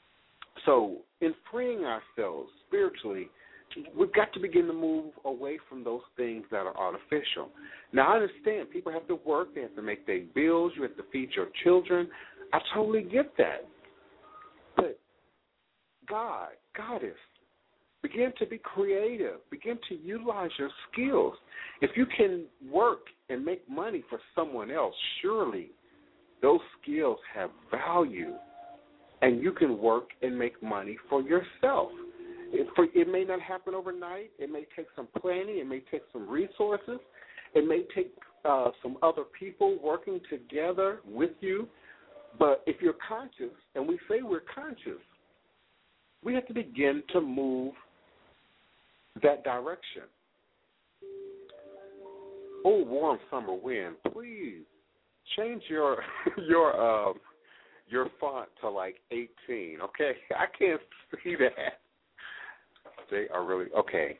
So in freeing ourselves spiritually, we've got to begin to move away from those things that are artificial. Now, I understand people have to work, they have to make their bills, you have to feed your children. I totally get that. But God, Goddess, begin to be creative. Begin to utilize your skills. If you can work and make money for someone else, surely those skills have value, and you can work and make money for yourself. It may not happen overnight. It may take some planning. It may take some resources. It may take some other people working together with you. But if you're conscious, and we say we're conscious, we have to begin to move that direction. Oh, warm summer wind, please change your font to like 18, okay? I can't see that. They are really, okay.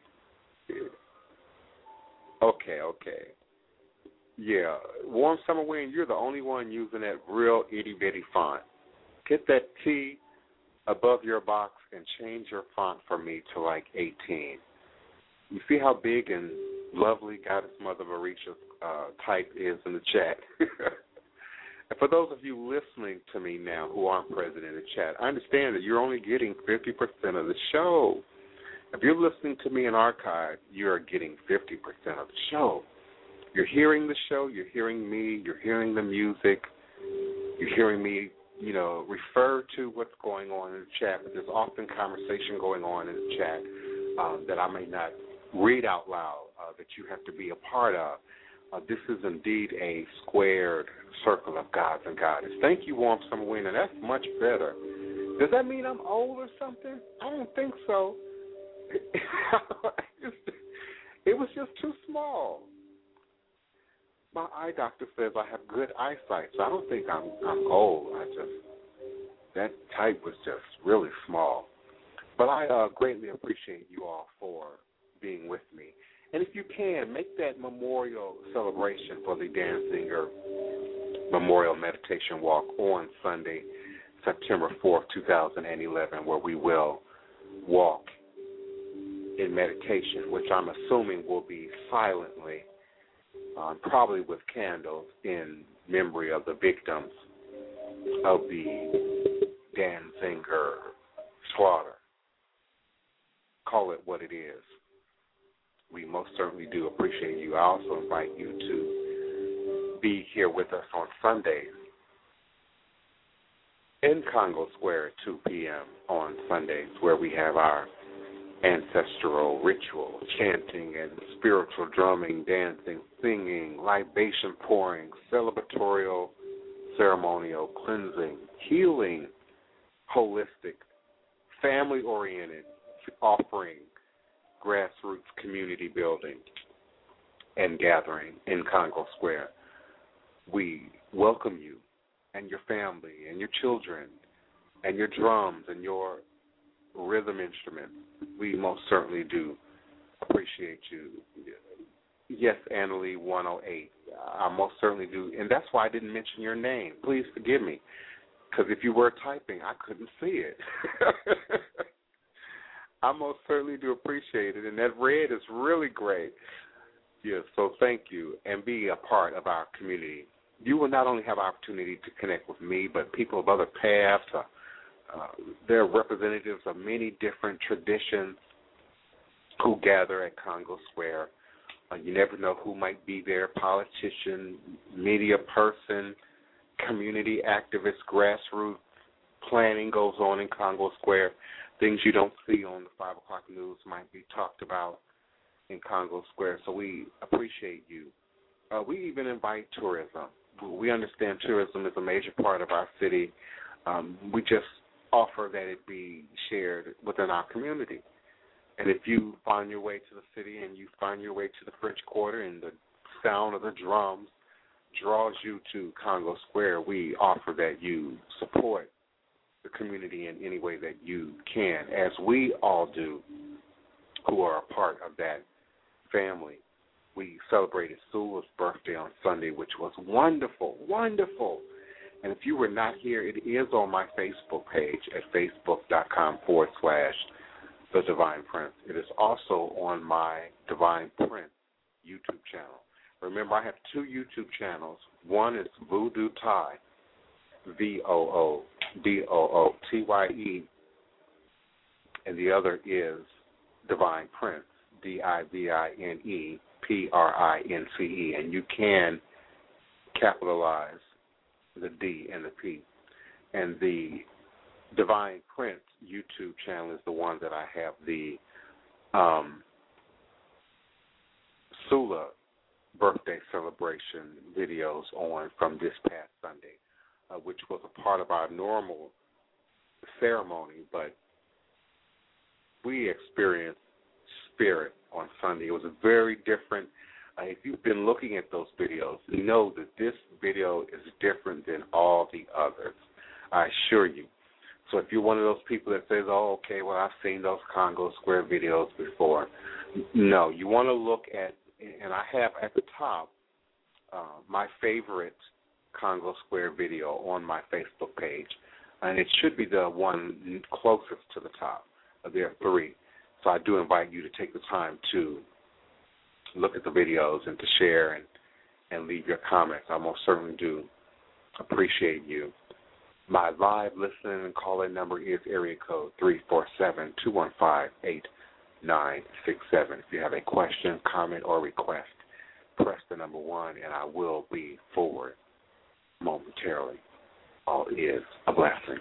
Okay. Yeah, warm summer wind, you're the only one using that real itty-bitty font. Get that T above your box and change your font for me to like 18. You see how big and lovely Goddess Mother Marisha's type is in the chat. And for those of you listening to me now who aren't present in the chat, I understand that you're only getting 50% of the show. If you're listening to me in archive, you're getting 50% of the show. You're hearing the show, you're hearing me, you're hearing the music, you're hearing me, refer to what's going on in the chat, but there's often conversation going on in the chat that I may not read out loud, that you have to be a part of. This is indeed a squared circle of gods and goddess. Thank you, Warm Summer Wind, and that's much better. Does that mean I'm old or something? I don't think so. It was just too small. My eye doctor says I have good eyesight, so I don't think I'm old. That type was just really small. But I greatly appreciate you all for being with me. And if you can, make that memorial celebration for the Dan Singer Memorial Meditation Walk on Sunday, September 4th, 2011, where we will walk in meditation, which I'm assuming will be silently, probably with candles, in memory of the victims of the Dan Singer slaughter. Call it what it is. We most certainly do appreciate you. I also invite you to be here with us on Sundays in Congo Square at 2 p.m. on Sundays, where we have our ancestral ritual, chanting and spiritual drumming, dancing, singing, libation pouring, celebratorial, ceremonial cleansing, healing, holistic, family-oriented offering, grassroots community building and gathering in Congo Square. We welcome you and your family and your children and your drums and your rhythm instruments. We most certainly do appreciate you. Yes, Annalie 108. I most certainly do. And that's why I didn't mention your name. Please forgive me. Because if you were typing, I couldn't see it. I most certainly do appreciate it. And that red is really great. Yes, so thank you. And be a part of our community. You will not only have opportunity to connect with me, but people of other paths. There are representatives of many different traditions who gather at Congo Square. You never know who might be there, politician, media person, community activist, grassroots planning goes on in Congo Square. Things you don't see on the 5 o'clock news might be talked about in Congo Square. So we appreciate you. We even invite tourism. We understand tourism is a major part of our city. We just offer that it be shared within our community. And if you find your way to the city and you find your way to the French Quarter and the sound of the drums draws you to Congo Square, we offer that you support the community in any way that you can, as we all do who are a part of that family. We celebrated Sula's birthday on Sunday, which was wonderful, wonderful. And if you were not here, it is on my Facebook page at facebook.com/The Divine Prince. It is also on my Divine Prince YouTube channel. Remember, I have 2 YouTube channels. One is Voodoo Ty, VOODOOTYE, and the other is Divine Prince, DIVINEPRINCE, and you can capitalize the D and the P. And the Divine Prince YouTube channel is the one that I have the Sula birthday celebration videos on from this past Sunday, which was a part of our normal ceremony, but we experienced spirit on Sunday. It was a very different. If you've been looking at those videos, you know that this video is different than all the others. I assure you. So if you're one of those people that says, oh, okay, well, I've seen those Congo Square videos before. No, you want to look at, and I have at the top my favorite Congo Square video on my Facebook page, and it should be the one closest to the top. There are 3. So I do invite you to take the time to look at the videos and to share and leave your comments. I most certainly do appreciate you. My live listening and call-in number is area code 347-215-8967. If you have a question, comment, or request, press the number 1, and I will be forward momentarily. All is a blessing.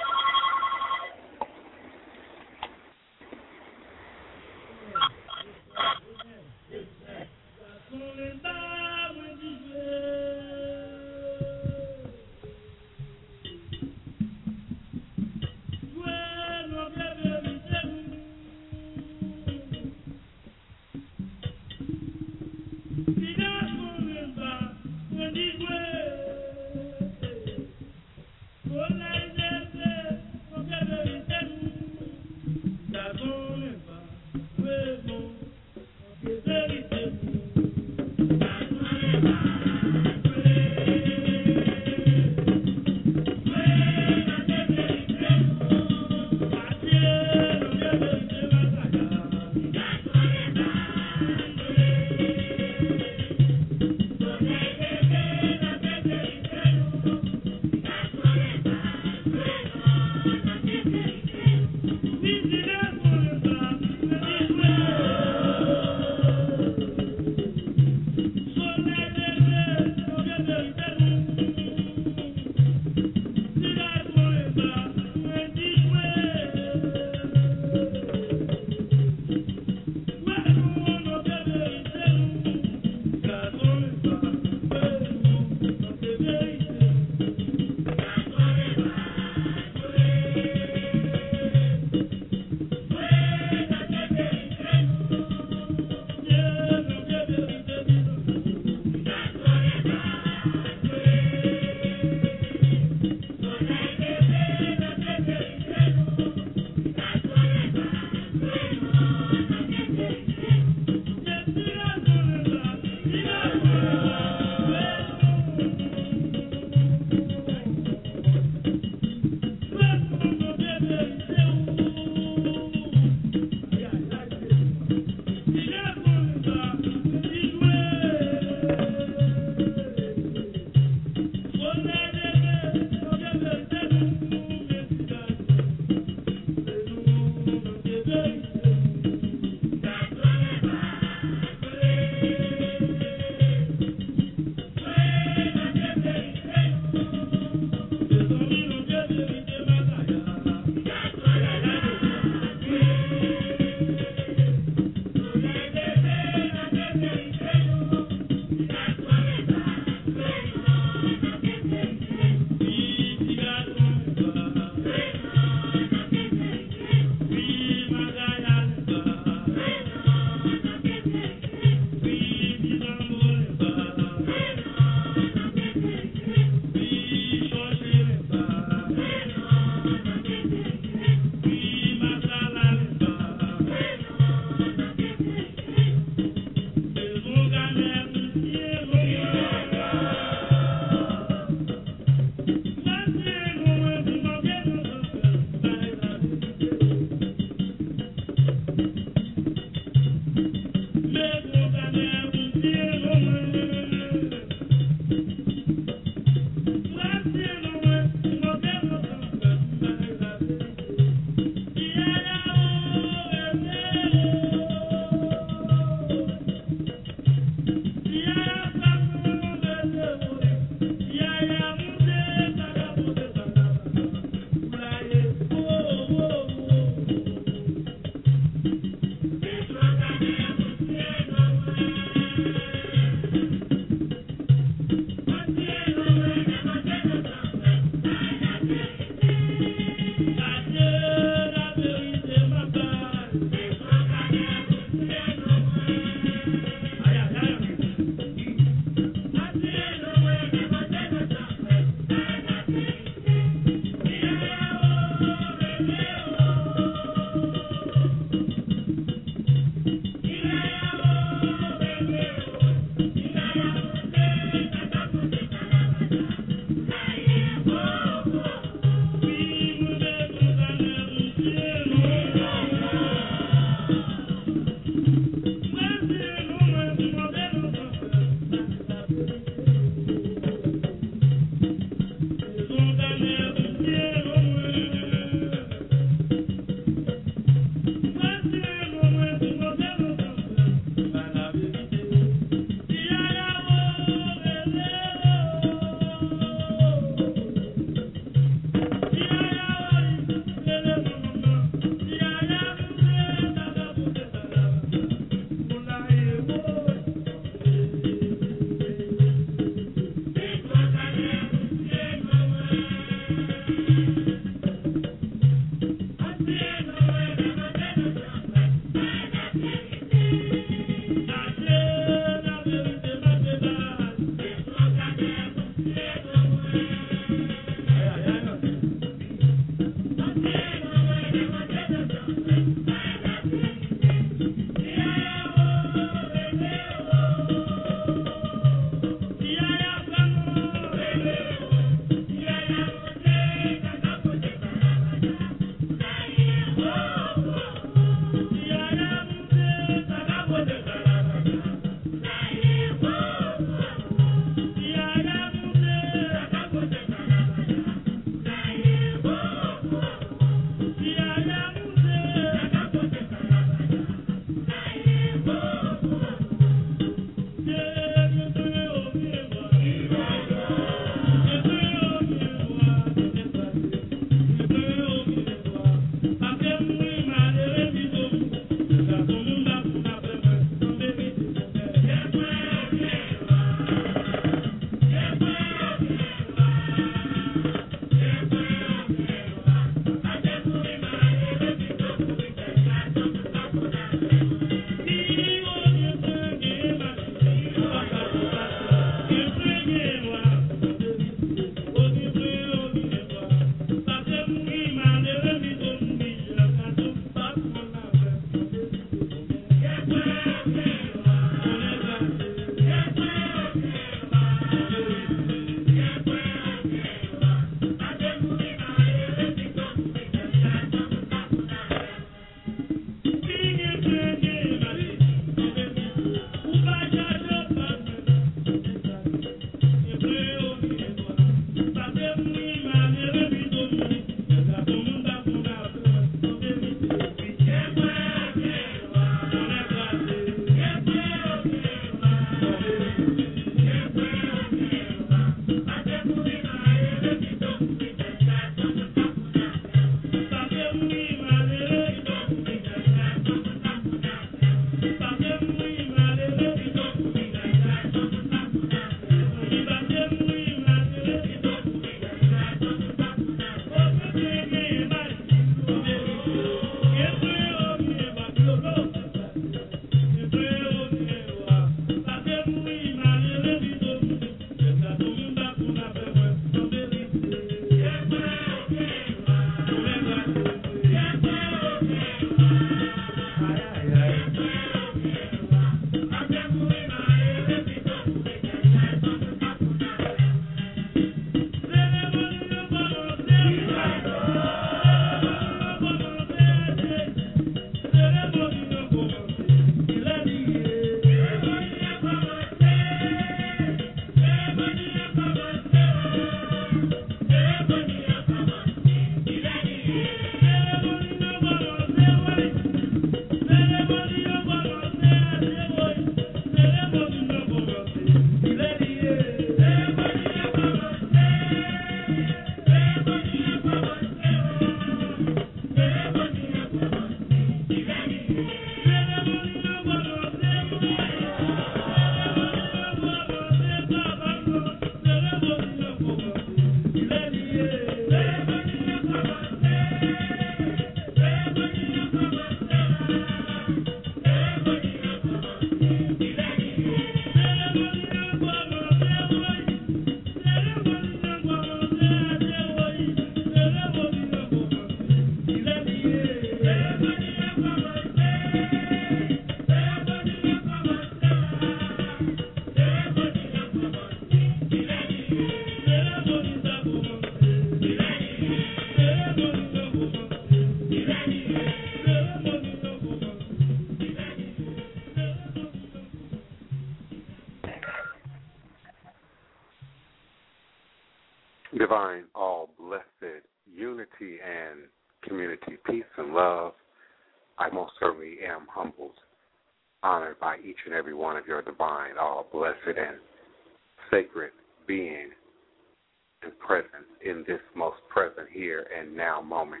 Divine, all blessed unity and community, peace and love. I most certainly am humbled, honored by each and every one of your divine, all blessed and sacred being and presence in this most present here and now moment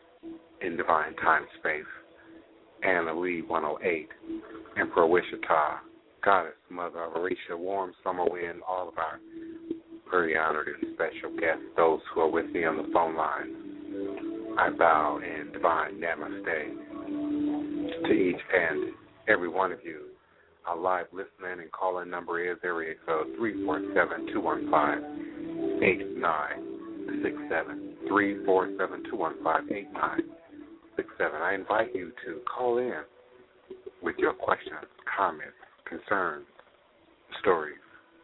in divine time space. Anna Lee 108, Emperor Wichita, Goddess, Mother Orisha, Warm Summer Wind, all of our very honored and special guests, those who are with me on the phone line. I bow in divine namaste to each and every one of you. Our live listening and calling number is area code 347-215-8967. 347-215-8967. I invite you to call in with your questions, comments, concerns, stories.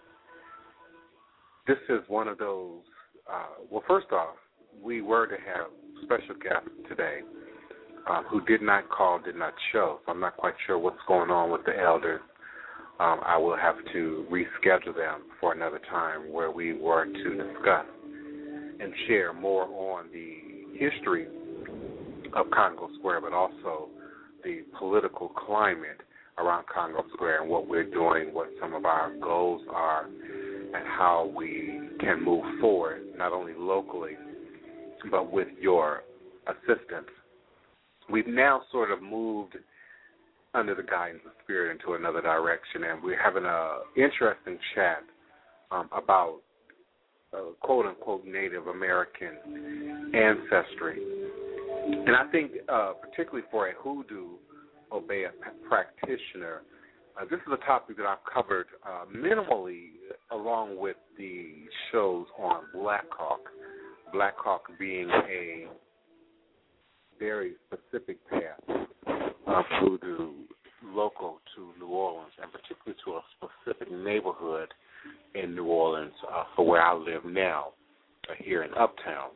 This is one of those, well, first off, we were to have special guests today who did not call, did not show. So I'm not quite sure what's going on with the elders. I will have to reschedule them for another time where we were to discuss and share more on the history of Congo Square, but also the political climate around Congo Square and what we're doing, what some of our goals are, and how we can move forward, not only locally, but with your assistance. We've now sort of moved under the guidance of Spirit into another direction, and we're having an interesting chat about quote-unquote Native American ancestry. And I think particularly for a hoodoo Obeah practitioner, this is a topic that I've covered minimally along with the shows on Black Hawk. Black Hawk being a very specific path of voodoo local to New Orleans, and particularly to a specific neighborhood in New Orleans for where I live now, here in Uptown.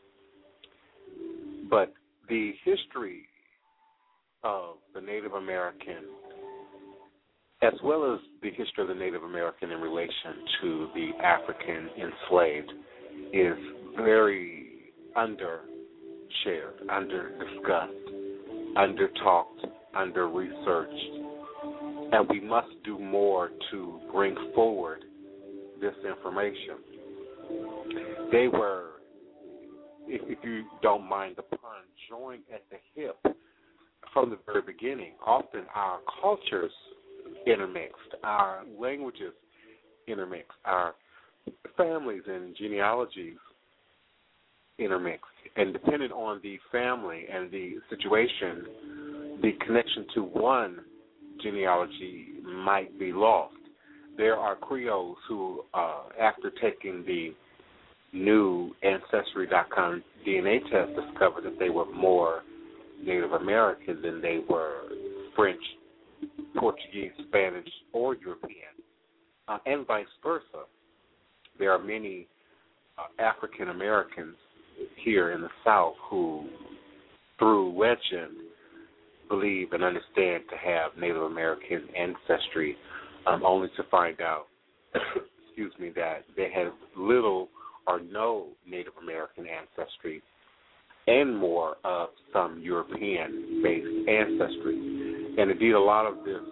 But the history of the Native American, as well as the history of the Native American in relation to the African enslaved, is very under-shared, under-discussed, under-talked, under-researched. And we must do more to bring forward this information. They were, if you don't mind the pun, joined at the hip from the very beginning. Often our cultures intermixed, our languages intermixed, our families and genealogies intermixed, and depending on the family and the situation, the connection to one genealogy might be lost. There are Creoles who, after taking the new Ancestry.com DNA test, discovered that they were more Native American than they were French, Portuguese, Spanish, or European, and vice versa. There are many African Americans here in the South who, through legend, believe and understand to have Native American ancestry, only to find out, excuse me, that they had little or no Native American ancestry and more of some European-based ancestry. And indeed, a lot of this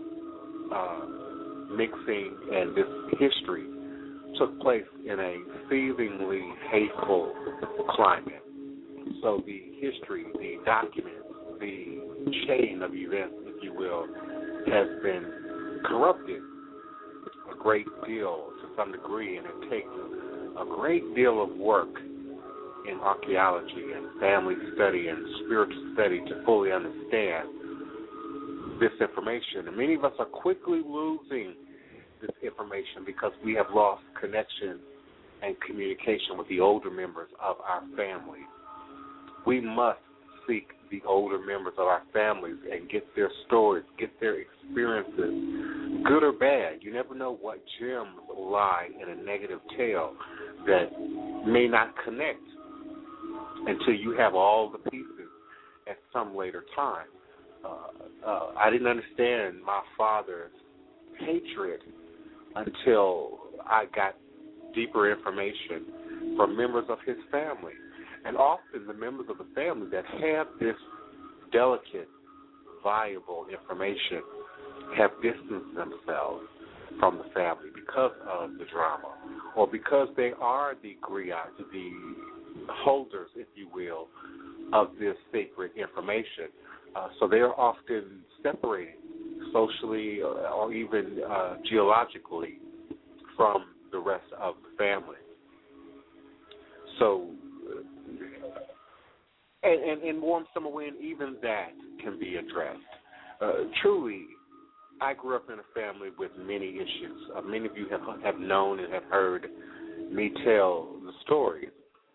mixing and this history took place in a seethingly hateful climate. So the history, the documents, the chain of events, if you will, has been corrupted a great deal to some degree, and it takes a great deal of work in archaeology and family study and spiritual study to fully understand this information. And many of us are quickly losing this information because we have lost connection and communication with the older members of our family. We must seek the older members of our families and get their stories, get their experiences, good or bad. You never know what gems lie in a negative tale that may not connect until you have all the pieces at some later time. I didn't understand my father's hatred until I got deeper information from members of his family. And often the members of the family that have this delicate, valuable information have distanced themselves from the family because of the drama, or because they are the griots, the holders, if you will, of this sacred information. So they are often separated socially or even geologically from the rest of the family. So, and warm summer wind, even that can be addressed. Truly, I grew up in a family with many issues. Many of you have known and have heard me tell the stories.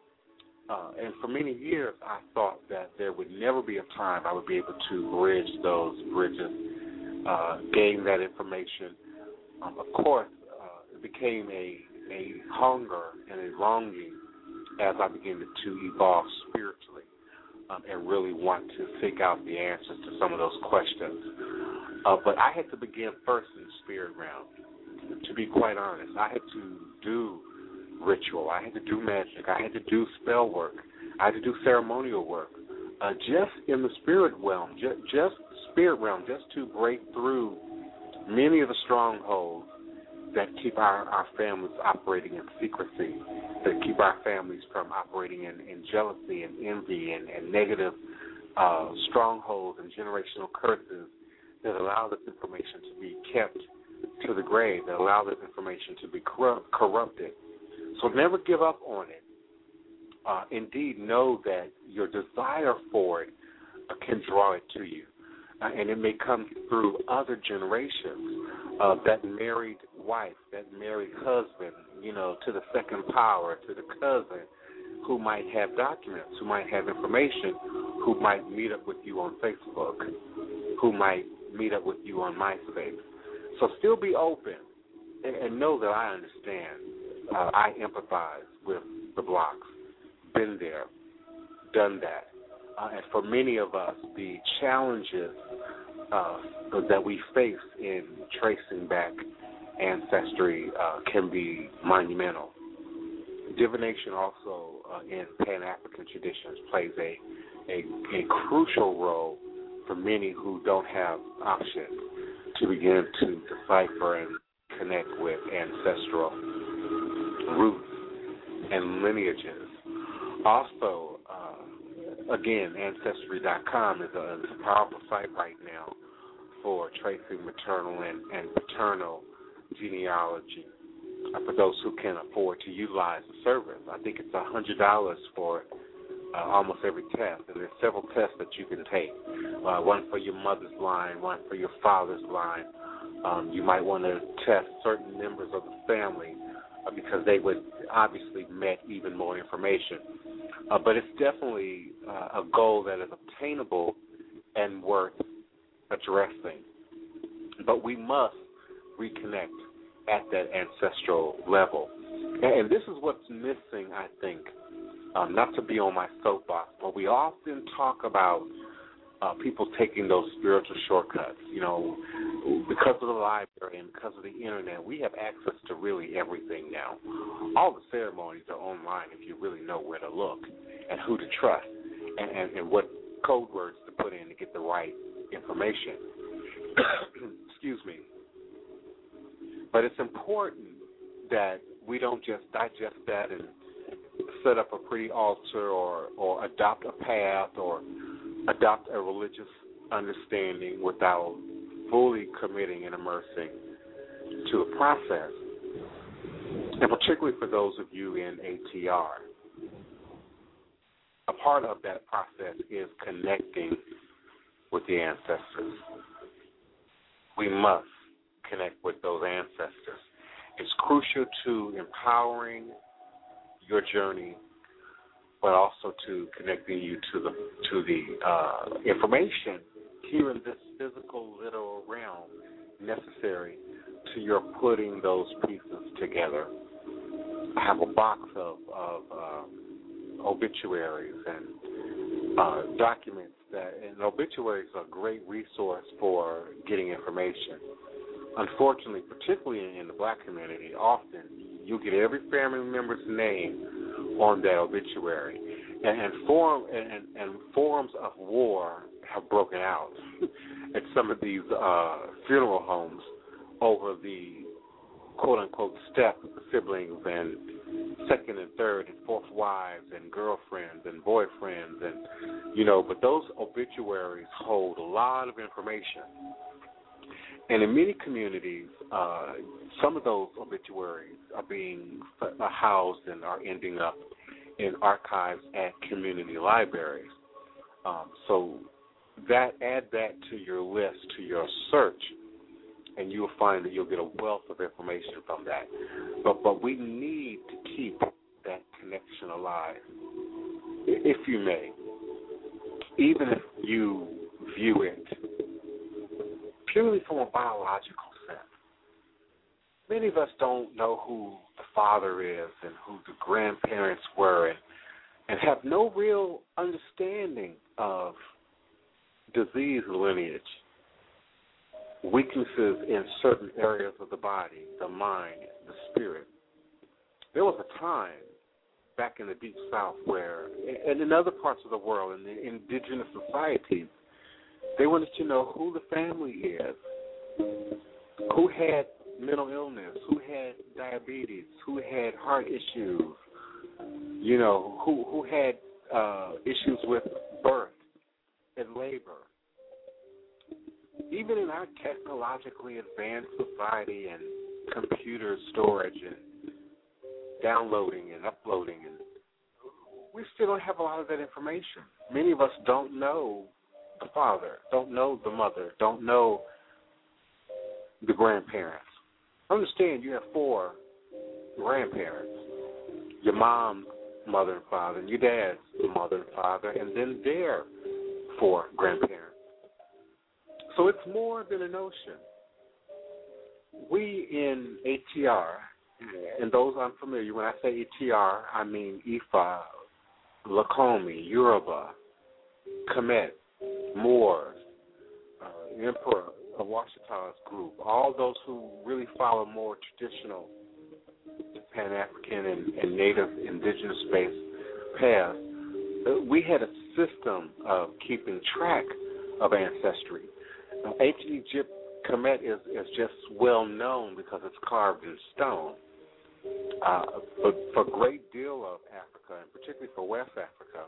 And for many years, I thought that there would never be a time I would be able to bridge those bridges, gain that information. Of course, it became a hunger and a longing as I began to evolve spiritually and really want to seek out the answers to some of those questions. But I had to begin first in the spirit realm. To be quite honest, I had to do ritual. I had to do magic. I had to do spell work. I had to do ceremonial work. Just in the spirit realm, just spirit realm, just to break through many of the strongholds that keep our families operating in secrecy, that keep our families from operating in jealousy and envy and negative strongholds and generational curses that allow this information to be kept to the grave, that allow this information to be corrupted. So never give up on it. Indeed, know that your desire for it can draw it to you. And it may come through other generations, that married wife, that married husband, to the second power, to the cousin who might have documents, who might have information, who might meet up with you on Facebook, who might meet up with you on MySpace. So still be open and know that I understand. I empathize with the blocks, been there, done that. And for many of us, the challenges that we face in tracing back ancestry can be monumental. Divination also in Pan-African traditions plays a crucial role for many who don't have options to begin to decipher and connect with ancestral roots and lineages. Also, again, Ancestry.com is a powerful site right now for tracing maternal and paternal genealogy for those who can afford to utilize the service. I think it's $100 for almost every test, and there's several tests that you can take. One for your mother's line, one for your father's line. You might want to test certain members of the family because they would obviously met even more information. But it's definitely a goal that is obtainable and worth addressing. But we must reconnect at that ancestral level. And this is what's missing, I think, not to be on my soapbox, but we often talk about people taking those spiritual shortcuts. Because of the library and because of the internet, we have access to really everything now. All the ceremonies are online if you really know where to look and who to trust and what code words to put in to get the right information. Excuse me. But it's important that we don't just digest that and set up a pretty altar or adopt a path or adopt a religious understanding without fully committing and immersing to the process. And particularly for those of you in ATR, a part of that process is connecting with the ancestors. We must connect with those ancestors. It's crucial to empowering your journey, but also to connecting you to the information here in this physical, literal realm necessary to your putting those pieces together. I have a box of obituaries and documents and obituaries are a great resource for getting information. Unfortunately, particularly in the black community, often you get every family member's name on that obituary, and forms of war have broken out at some of these funeral homes over the quote-unquote step siblings and second and third and fourth wives and girlfriends and boyfriends but those obituaries hold a lot of information. And in many communities, some of those obituaries are being housed and are ending up in archives at community libraries. So add that to your list, to your search, and you'll find that you'll get a wealth of information from that. But we need to keep that connection alive, if you may, even if you view it purely from a biological sense. Many of us don't know who the father is and who the grandparents were and have no real understanding of disease lineage, weaknesses in certain areas of the body, the mind, the spirit. There was a time back in the Deep South where, and in other parts of the world, in the indigenous societies, they wanted to know who the family is, who had mental illness, who had diabetes, who had heart issues, who had issues with birth and labor. Even in our technologically advanced society and computer storage and downloading and uploading, and we still don't have a lot of that information. Many of us don't know the father, don't know the mother, don't know the grandparents. Understand you have 4 grandparents, your mom's mother and father, and your dad's mother and father, and then their 4 grandparents. So it's more than a notion. We in ATR, and those unfamiliar, when I say ATR, I mean Ifa, Lakomi, Yoruba, Kemet, Moors, Emperor of Washita's group, all those who really follow more traditional Pan-African and Native indigenous-based paths, we had a system of keeping track of ancestry. Ancient Egypt, Kemet is just well known because it's carved in stone. But for a great deal of Africa, and particularly for West Africa,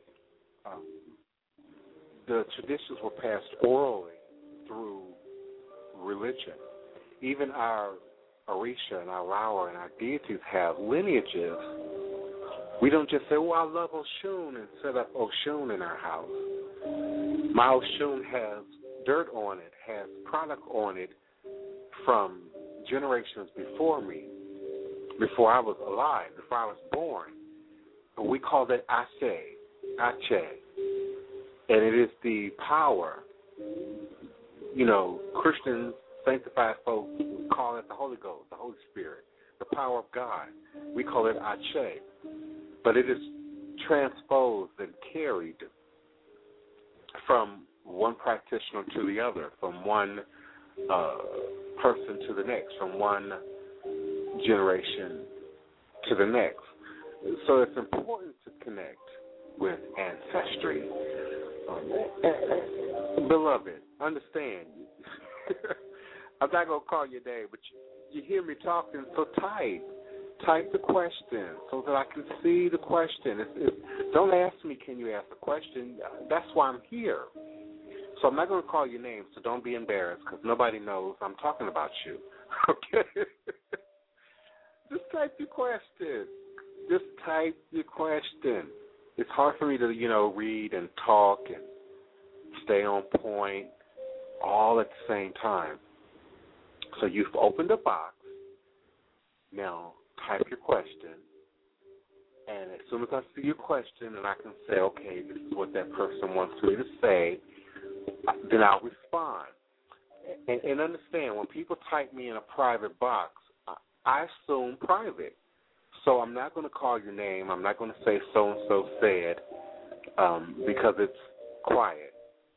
the traditions were passed orally through religion. Even our Orisha and our Lawa and our deities have lineages. We don't just say, I love Oshun, and set up Oshun in our house. My Oshun has dirt on it, has product on it from generations before me, before I was alive, before I was born. And we call that Ache. And it is the power. Christians, sanctified folks call it the Holy Ghost, the Holy Spirit, the power of God. We call it Ache. But it is transposed and carried from one practitioner to the other, from one person to the next, from one generation to the next. So it's important to connect with ancestry. Beloved, understand, I'm not going to call your name, but you hear me talking, so type the question so that I can see the question. Don't ask me, can you ask the question? That's why I'm here. So I'm not going to call your name, so don't be embarrassed, because nobody knows I'm talking about you. Okay? Just type your question. Just type your question. It's hard for me to, read and talk and stay on point all at the same time. So you've opened a box. Now type your question. And as soon as I see your question and I can say, okay, this is what that person wants me to say, then I'll respond. And understand, when people type me in a private box, I assume private. So I'm not going to call your name. I'm not going to say so-and-so said because it's quiet.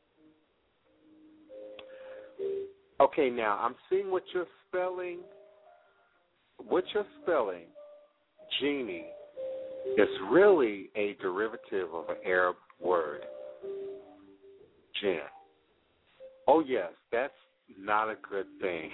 Okay, now I'm seeing what you're spelling. What you're spelling, genie, is really a derivative of an Arab word, jinn. Oh, yes, that's not a good thing.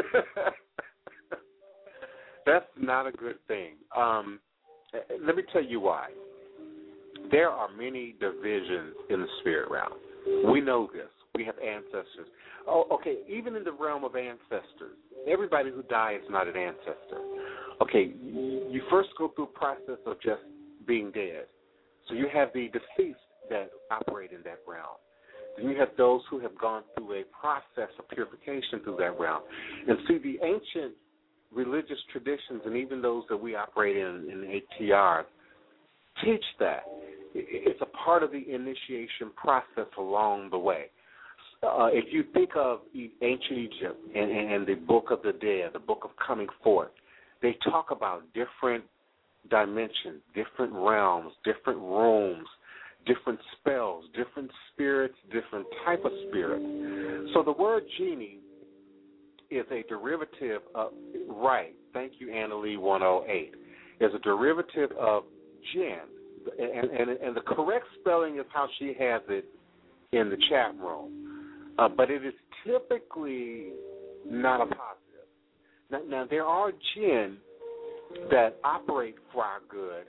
That's not a good thing. Let me tell you why. There are many divisions in the spirit realm. We know this. We have ancestors. Oh, okay, even in the realm of ancestors, everybody who dies is not an ancestor. Okay, you first go through a process of just being dead. So you have the deceased that operate in that realm. Then you have those who have gone through a process of purification through that realm. And see, the ancient religious traditions, and even those that we operate in ATR, teach that. It's a part of the initiation process along the way. If you think of ancient Egypt and the Book of the Dead, the Book of Coming Forth, they talk about different dimensions, different realms, different rooms, different spells, different spirits, different type of spirits. So the word genie is a derivative of, right, thank you, Annalie 108, is a derivative of jinn. And the correct spelling is how she has it in the chat room. But it is typically not a positive. Now there are jinn that operate for our good,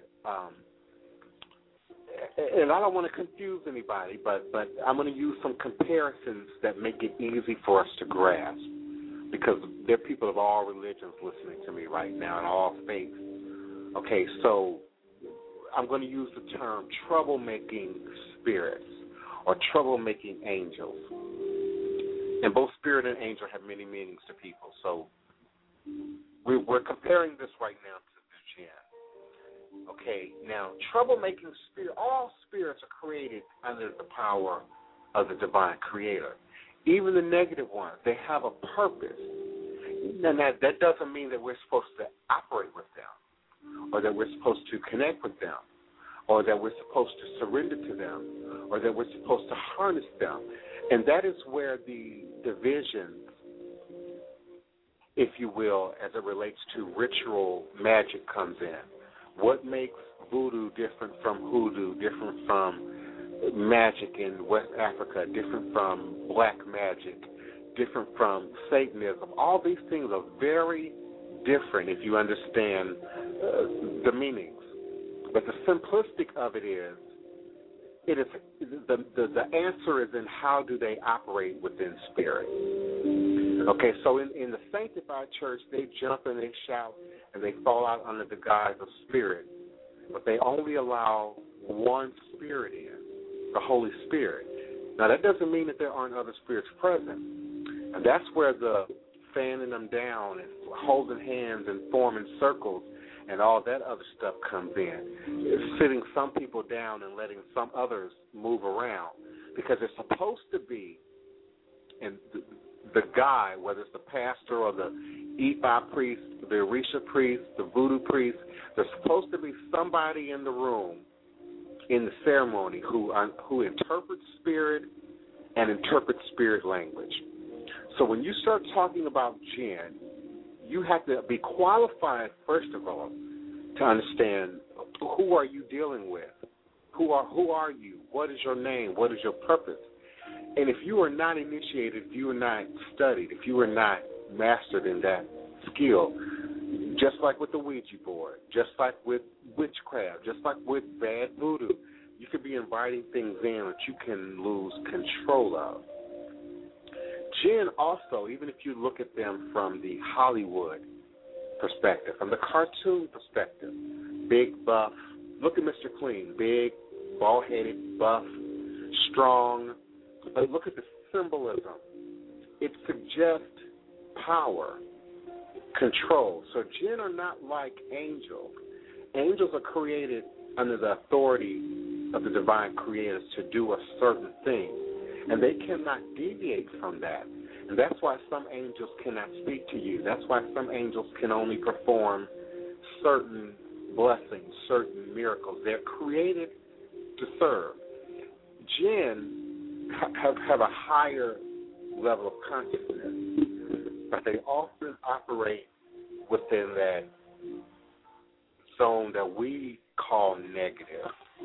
and I don't want to confuse anybody, but I'm going to use some comparisons that make it easy for us to grasp, because there are people of all religions listening to me right now and all faiths. Okay, so I'm going to use the term troublemaking spirits or troublemaking angels. And both spirit and angel have many meanings to people. So we're comparing this right now to the jinn. Okay, now troublemaking spirit, all spirits are created under the power of the divine creator. Even the negative ones, they have a purpose. Now that doesn't mean that we're supposed to operate with them, or that we're supposed to connect with them, or that we're supposed to surrender to them, or that we're supposed to harness them. And that is where the division, if you will, as it relates to ritual magic comes in. What makes voodoo different from hoodoo, different from magic in West Africa, different from black magic, different from Satanism? All these things are very different if you understand the meanings. But the simplistic of it is the answer is in how do they operate within spirit. Okay, so in the sanctified church, they jump and they shout and they fall out under the guise of spirit, but they only allow one spirit in, the Holy Spirit. Now, that doesn't mean that there aren't other spirits present, and that's where the fanning them down and holding hands and forming circles and all that other stuff comes in. It's sitting some people down and letting some others move around, because it's supposed to be, and the guy, whether it's the pastor or the Ifa priest, the Orisha priest, the voodoo priest, there's supposed to be somebody in the room in the ceremony who interprets spirit and interpret spirit language. So when you start talking about jinn, you have to be qualified, first of all, to understand who are you dealing with? Who are you? What is your name? What is your purpose? And if you are not initiated, if you are not studied, if you are not mastered in that skill, just like with the Ouija board, just like with witchcraft, just like with bad voodoo, you could be inviting things in that you can lose control of. Jinn also, even if you look at them from the Hollywood perspective, from the cartoon perspective, big, buff, look at Mr. Clean, big, bald-headed, buff, strong, but look at the symbolism. It suggests power, control. So jinn are not like angels. Angels are created under the authority of the divine creators to do a certain thing, and they cannot deviate from that. And that's why some angels cannot speak to you. That's why some angels can only perform certain blessings, certain miracles. They're created to serve. Jinn have a higher level of consciousness, but they often operate within that zone that we call negative.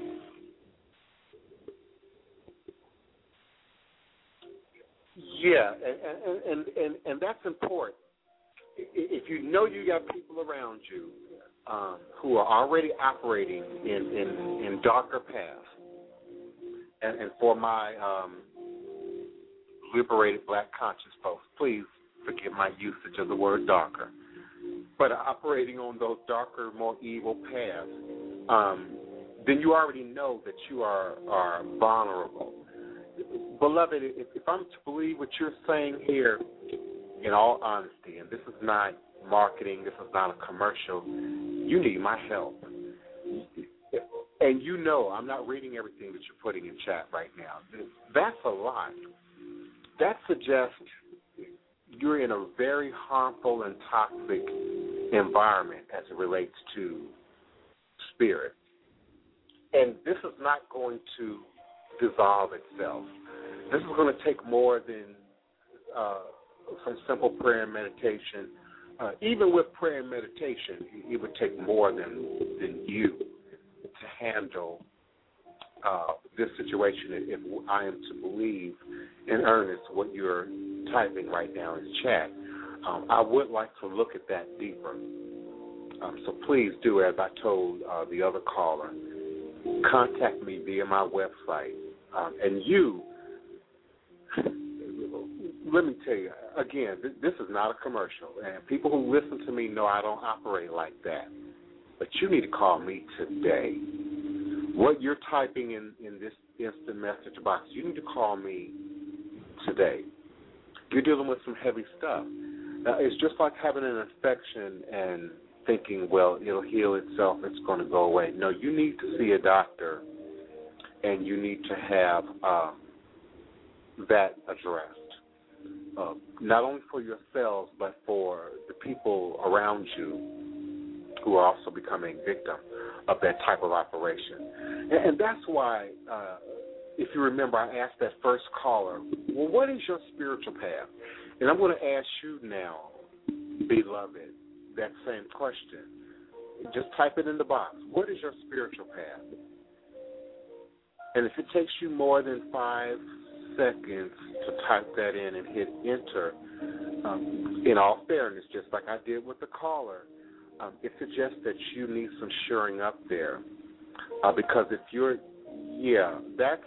Yeah, and that's important. If you know you got people around you who are already operating in darker paths, and for my liberated black conscious folks, please forgive my usage of the word darker, but operating on those darker, more evil paths, then you already know that you are vulnerable. Beloved, if I'm to believe what you're saying here, in all honesty, and this is not marketing, this is not a commercial, you need my help. And you know I'm not reading everything that you're putting in chat right now. That's a lot. That suggests you're in a very harmful and toxic environment as it relates to spirit. And this is not going to dissolve itself. This is going to take more than some simple prayer and meditation. Even with prayer and meditation, it would take more than you to handle this situation if I am to believe in earnest what you're typing right now in the chat. I would like to look at that deeper. So please do, as I told the other caller, contact me via my website. And you, let me tell you, again, this is not a commercial. And people who listen to me know I don't operate like that. But you need to call me today. What you're typing in this instant message box, you need to call me today. You're dealing with some heavy stuff. It's just like having an infection and thinking, well, it'll heal itself, it's going to go away. No, you need to see a doctor, and you need to have that addressed, not only for yourselves, but for the people around you who are also becoming victims of that type of operation. And that's why, if you remember, I asked that first caller, well, what is your spiritual path? And I'm going to ask you now, beloved, that same question. Just type it in the box. What is your spiritual path? And if it takes you more than 5 seconds to type that in and hit enter, in all fairness, just like I did with the caller, it suggests that you need some shoring up there. Because if you're, that's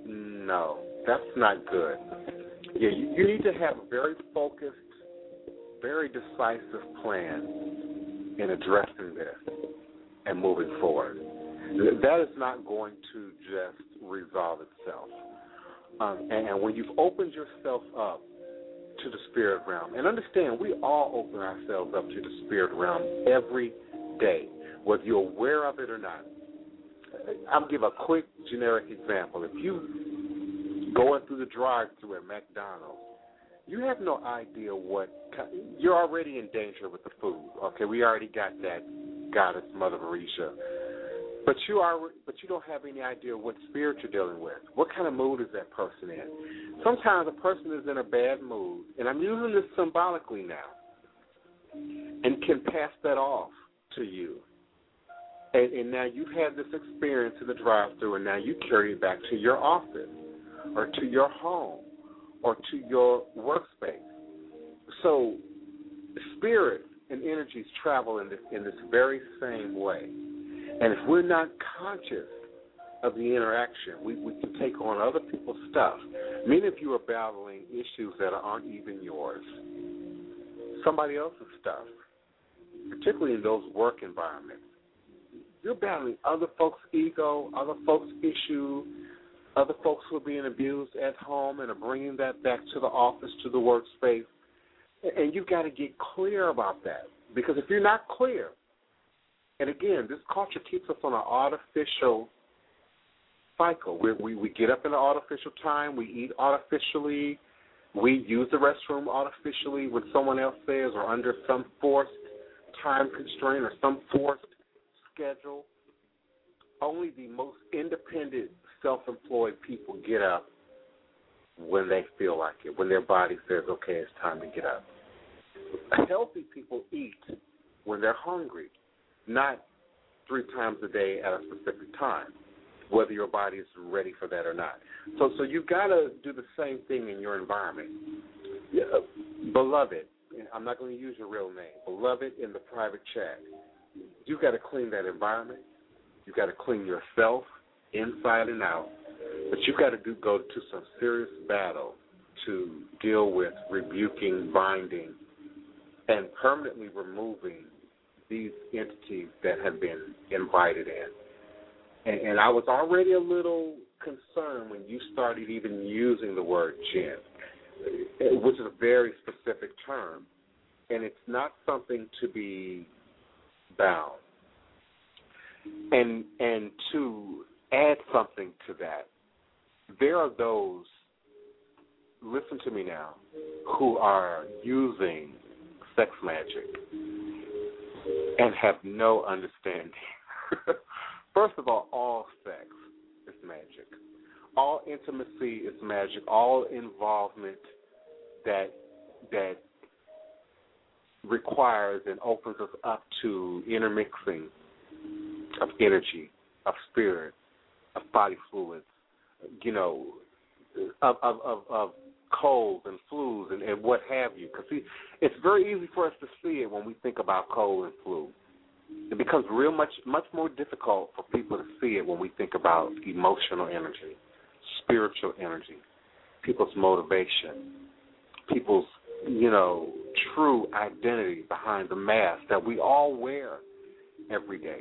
not good. Yeah, you need to have a very focused, very decisive plan in addressing this and moving forward. That is not going to just resolve itself. And when you've opened yourself up to the spirit realm, and understand, we all open ourselves up to the spirit realm every day, whether you're aware of it or not. I'll give a quick generic example. If you going through the drive-thru at McDonald's, you have no idea you're already in danger with the food. Okay, we already got that goddess, Mother Marisha, But you don't have any idea what spirit you're dealing with. What kind of mood is that person in? Sometimes a person is in a bad mood, and I'm using this symbolically now, and can pass that off to you. And now you've had this experience in the drive-thru, and now you carry it back to your office or to your home or to your workspace. So spirit and energies travel in this very same way. And if we're not conscious of the interaction, we can take on other people's stuff. Many of you are battling issues that aren't even yours. Somebody else's stuff, particularly in those work environments. You're battling other folks' ego, other folks' issues, other folks who are being abused at home and are bringing that back to the office, to the workspace. And you've got to get clear about that. Because if you're not clear, and again, this culture keeps us on an artificial cycle. We get up in an artificial time, we eat artificially, we use the restroom artificially when someone else says, or under some forced time constraint or some forced schedule. Only the most independent, self-employed people get up when they feel like it, when their body says, okay, it's time to get up. Healthy people eat when they're hungry, not 3 times a day at a specific time, whether your body is ready for that or not. So you've got to do the same thing in your environment. Beloved, I'm not going to use your real name, beloved in the private chat, you've got to clean that environment. You've got to clean yourself inside and out. But you've got to go to some serious battle to deal with rebuking, binding, and permanently removing these entities that have been invited in. And I was already a little concerned when you started even using the word jinn, which is a very specific term, and it's not something to be bound. And to add something to that, there are those, listen to me now, who are using sex magic and have no understanding. First of all sex is magic. All intimacy is magic. All involvement that requires and opens us up to intermixing of energy, of spirit, of body fluids, of colds and flus and what have you. Because it's very easy for us to see it when we think about cold and flu. It becomes much more difficult for people to see it when we think about emotional energy, spiritual energy, people's motivation, people's, true identity behind the mask that we all wear every day.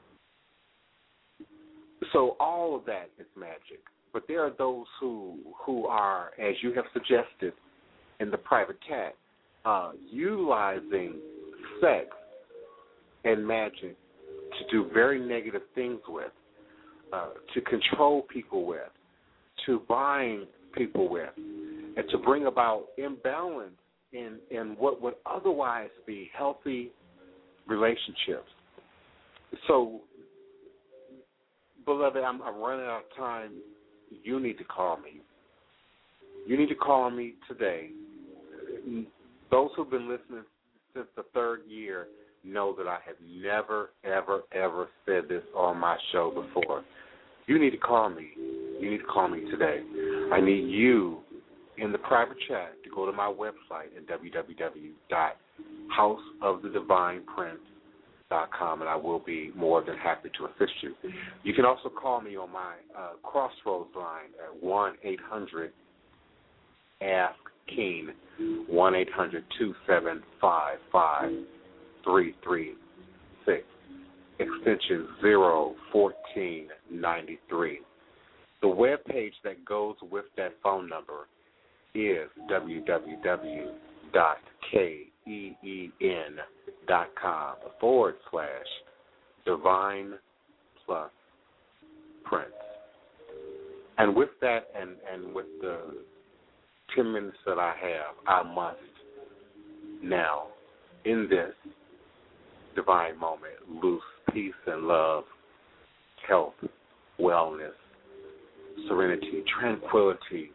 So all of that is magic. But there are those who are, as you have suggested in the private chat, utilizing sex and magic to do very negative things with, to control people with, to bind people with, and to bring about imbalance in what would otherwise be healthy relationships. So, beloved, I'm running out of time. You need to call me. You need to call me today. Those who've been listening since the 3rd year know that I have never, ever, ever said this on my show before. You need to call me. You need to call me today. I need you in the private chat to go to my website at www.houseofthedivineprince.com, and I will be more than happy to assist you. You can also call me on my Crossroads line at 1-800-ASK-KEEN, 1-800-275-5336, extension 01493. The web page that goes with that phone number is www.keen.com/divine plus Prince. And with that and with the 10 minutes that I have, I must now, in this divine moment, loose peace and love health, wellness, serenity, tranquility,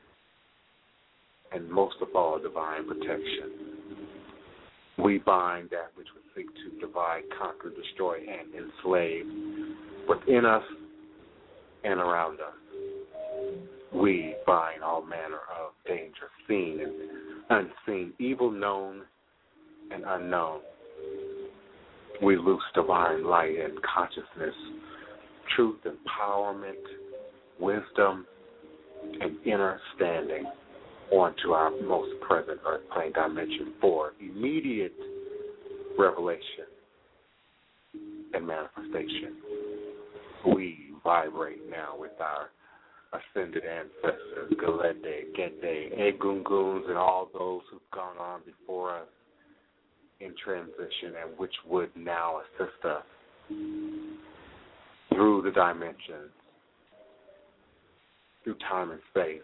and most of all, divine protection. We bind that which would seek to divide, conquer, destroy, and enslave within us and around us. We bind all manner of danger, seen and unseen, evil known and unknown. We loose divine light and consciousness, truth, empowerment, wisdom, and inner standing onto our most present earth plane dimension for immediate revelation and manifestation. We vibrate now with our ascended ancestors, Galede, Gede, Egunguns, and all those who've gone on before us in transition and which would now assist us through the dimensions, through time and space,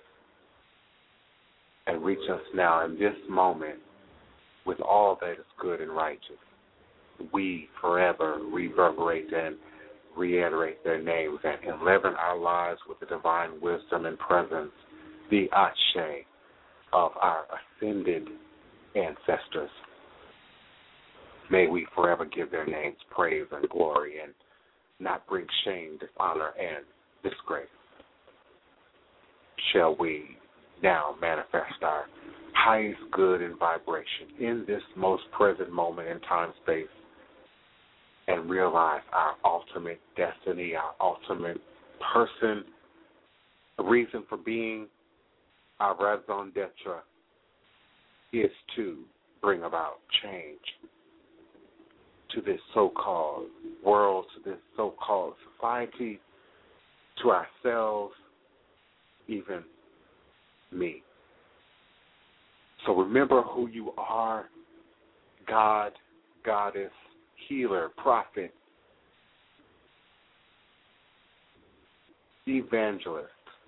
and reach us now in this moment with all that is good and righteous. We forever reverberate and reiterate their names and enliven our lives with the divine wisdom and presence, the Ashe of our ascended ancestors. May we forever give their names praise and glory and not bring shame, dishonor, and disgrace. Shall we now manifest our highest good and vibration in this most present moment in time, space, and realize our ultimate destiny, our ultimate person, the reason for being, our raison d'etre, is to bring about change to this so-called world, to this so-called society, to ourselves, even me. So remember who you are: God, goddess, healer, prophet, evangelist,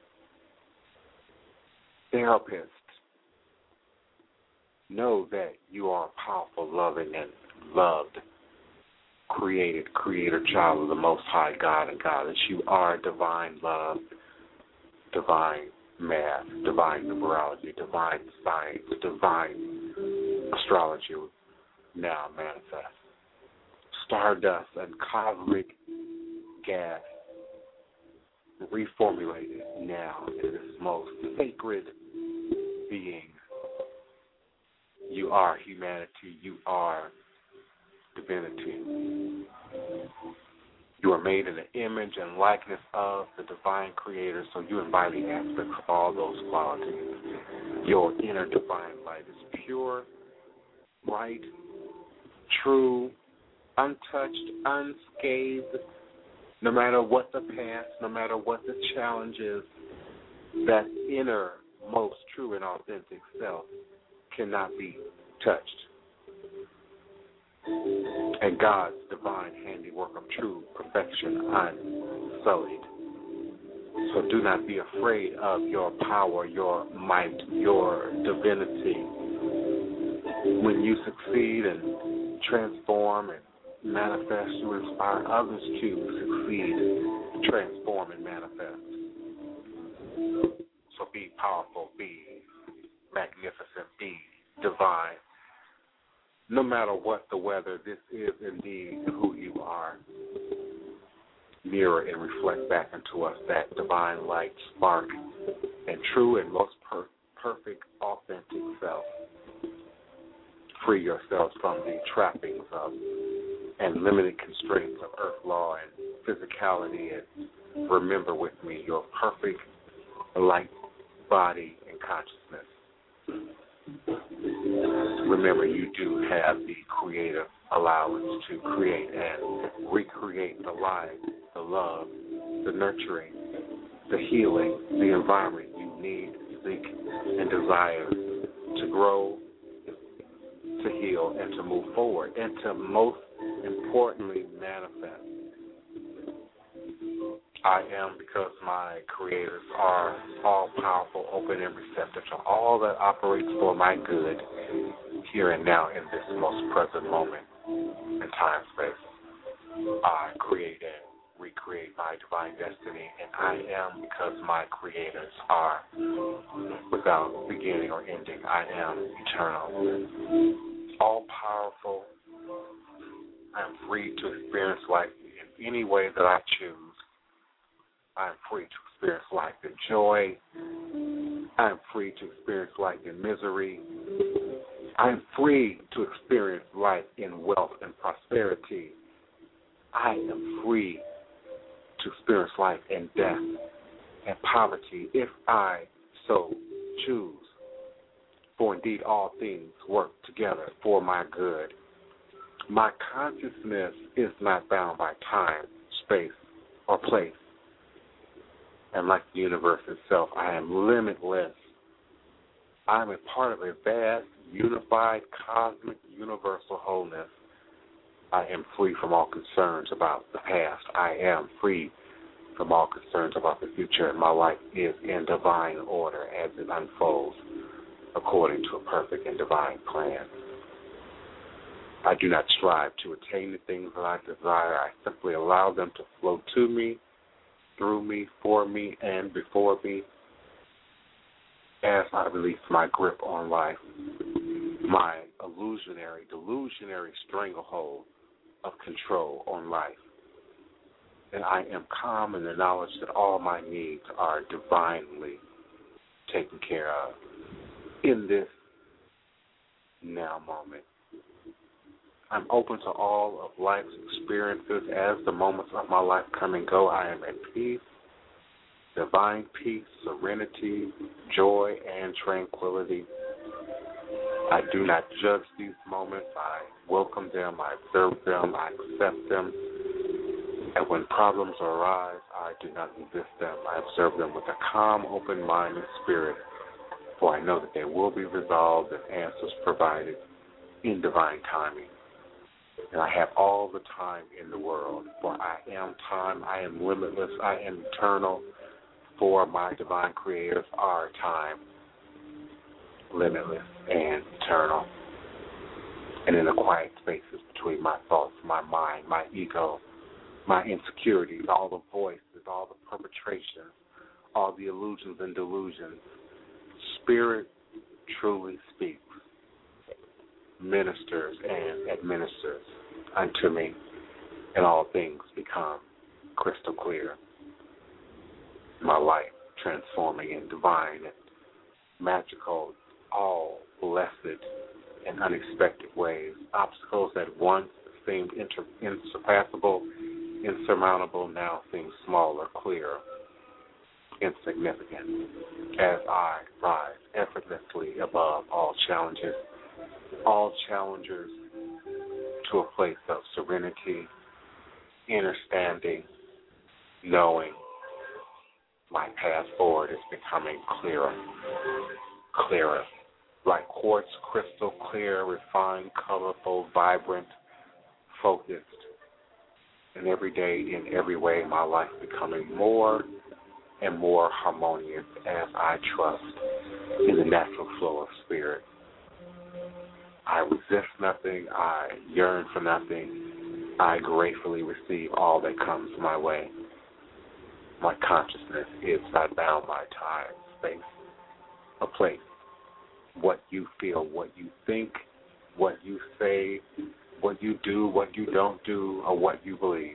therapist. Know that you are a powerful, loving, and loved, created creator, child of the Most High God and Goddess. You are divine love, divine math, divine numerology, divine science, divine astrology now manifest. Stardust and cosmic gas reformulated now in this most sacred being. You are humanity. You are divinity. You are made in the image and likeness of the divine creator, so you embody aspects of all those qualities. Your inner divine light is pure, bright, true, untouched, unscathed, no matter what the past, no matter what the challenge is. That inner, most true and authentic self cannot be touched. And God's divine handiwork of true perfection unsullied. So do not be afraid of your power, your might, your divinity. When you succeed and transform and manifest, you inspire others to succeed, transform, and manifest. So be powerful, be magnificent, be divine. No matter what the weather, this is indeed who you are. Mirror and reflect back into us that divine light, spark, and true and most perfect, authentic self. Free yourselves from the trappings of and limited constraints of earth law and physicality, and remember with me your perfect light, body, and consciousness. Remember, you do have the creative allowance to create and recreate the life, the love, the nurturing, the healing, the environment you need, seek, and desire to grow, to heal, and to move forward, and to most importantly manifest. I am because my creators are all-powerful, open, and receptive to all that operates for my good here and now in this most present moment in time, space. I create and recreate my divine destiny, and I am because my creators are without beginning or ending. I am eternal, all powerful. I am free to experience life in any way that I choose. I am free to experience life in joy. I am free to experience life in misery. I am free to experience life in wealth and prosperity. I am free to experience life in death and poverty if I so choose. For indeed all things work together for my good. My consciousness is not bound by time, space, or place. And like the universe itself, I am limitless. I am a part of a vast, unified, cosmic, universal wholeness. I am free from all concerns about the past. I am free from all concerns about the future, and my life is in divine order as it unfolds according to a perfect and divine plan. I do not strive to attain the things that I desire. I simply allow them to flow to me, through me, for me, and before me as I release my grip on life, my delusionary stranglehold of control on life. And I am calm in the knowledge that all my needs are divinely taken care of in this now moment. I'm open to all of life's experiences as the moments of my life come and go. I am at peace, divine peace, serenity, joy, and tranquility. I do not judge these moments. I welcome them, I observe them, I accept them. And when problems arise, I do not resist them. I observe them with a calm, open mind and spirit, for I know that they will be resolved and answers provided in divine timing. And I have all the time in the world, for I am time, I am limitless, I am eternal, for my divine creators are time, limitless, and eternal. And in the quiet spaces between my thoughts, my mind, my ego, my insecurities, all the voices, all the perpetrations, all the illusions and delusions, Spirit truly speaks, ministers and administers unto me, and all things become crystal clear. My life transforming in divine and magical, all blessed and unexpected ways. Obstacles that once seemed insurpassable, insurmountable, now seem smaller, clearer, insignificant, as I rise effortlessly above all challenges, all challengers, to a place of serenity, understanding, knowing my path forward is becoming clearer, clearer, like quartz crystal clear, refined, colorful, vibrant, focused. And every day, in every way, my life becoming more and more harmonious as I trust in the natural flow of spirit. I resist nothing. I yearn for nothing. I gratefully receive all that comes my way. My consciousness is not bound by time, space, or place. What you feel, what you think, what you say, what you do, what you don't do, or what you believe.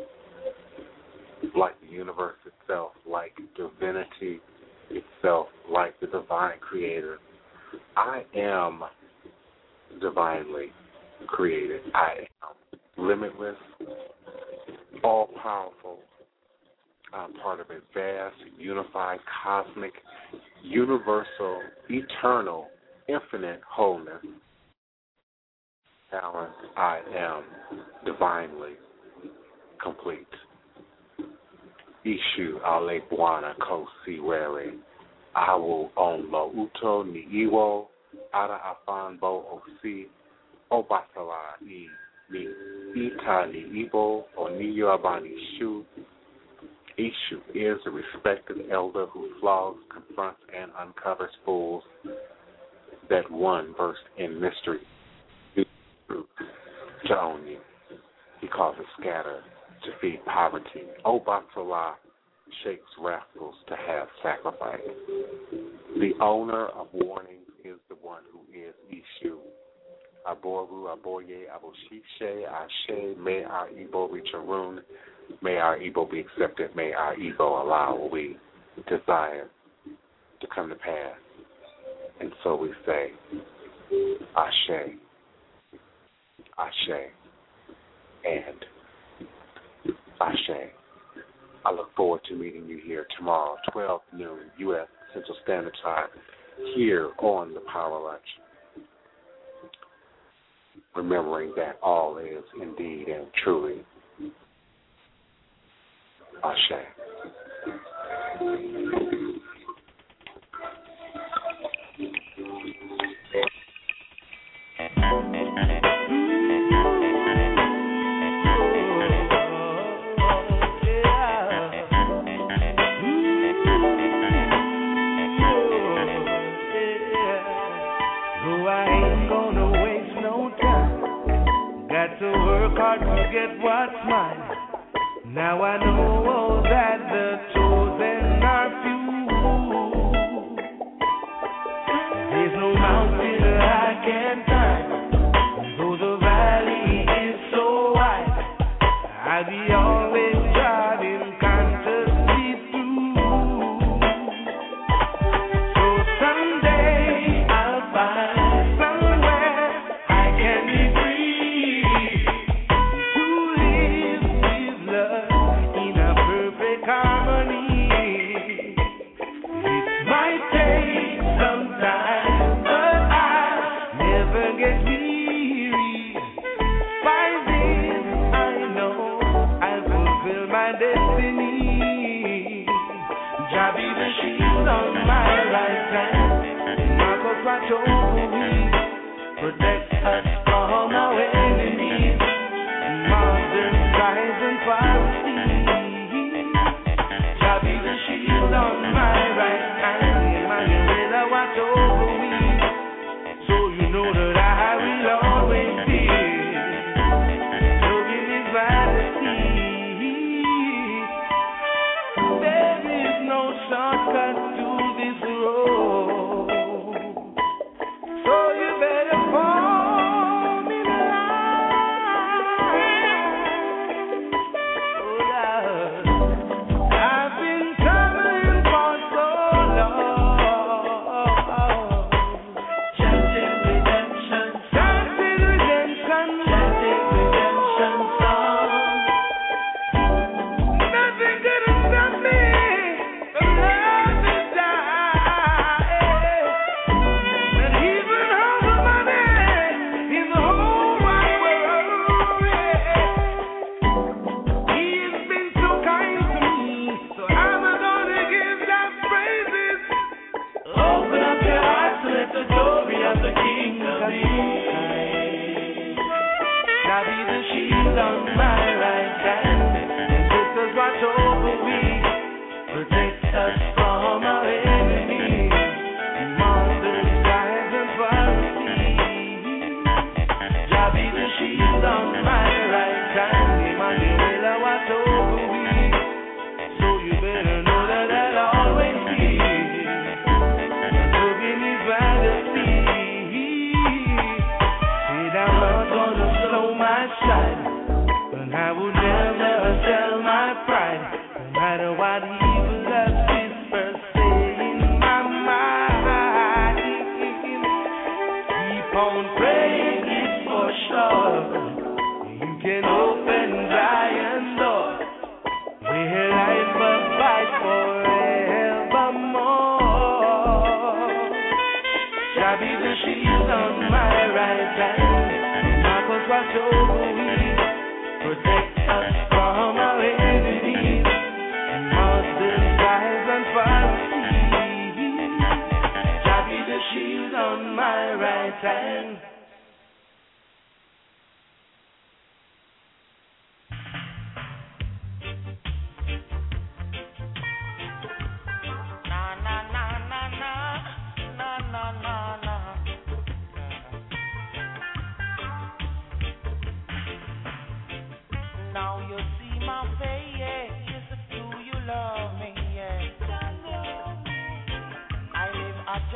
Like the universe itself, like divinity itself, like the divine creator, I am divinely created. I am limitless, all-powerful. I'm part of a vast, unified, cosmic, universal, eternal, infinite wholeness. Balance. I am divinely complete. Ishu ale buana ko siwere. Awu onlo uto ni iwo. Ara afan bo osi. Obasala ni ita ni ibo. Oniyo abani shu. Ishu is a respected elder who flogs, confronts, and uncovers fools that one versed in mystery to own you. He causes scatter defeat poverty. Obatala shakes rascals to have sacrifice. The owner of warning is the one who is Ishu. Aboru, Aboye, Aboshishe, Ashe, may our Igbo reach a rune. May our Igbo be accepted. May our Igbo allow what we desire to come to pass. And so we say, Ashe, Ashe, and Ashe. I look forward to meeting you here tomorrow, 12 noon, U.S. Central Standard Time, here on the Power Lunch. Remembering that all is indeed and truly Ashe. To work hard to get what's mine. Now I know that the chosen are few. There's no mountain I can't climb, though the valley is so wide. I'll be always driving consciously through. So someday I'll find somewhere I can be free. Watch over me, protect us from our enemies, monsters, rise and piracy. Shall be the shield on my right hand, Emmanuel, watch over me, so you know that I will always be serving His majesty. There is no shortcut to this road.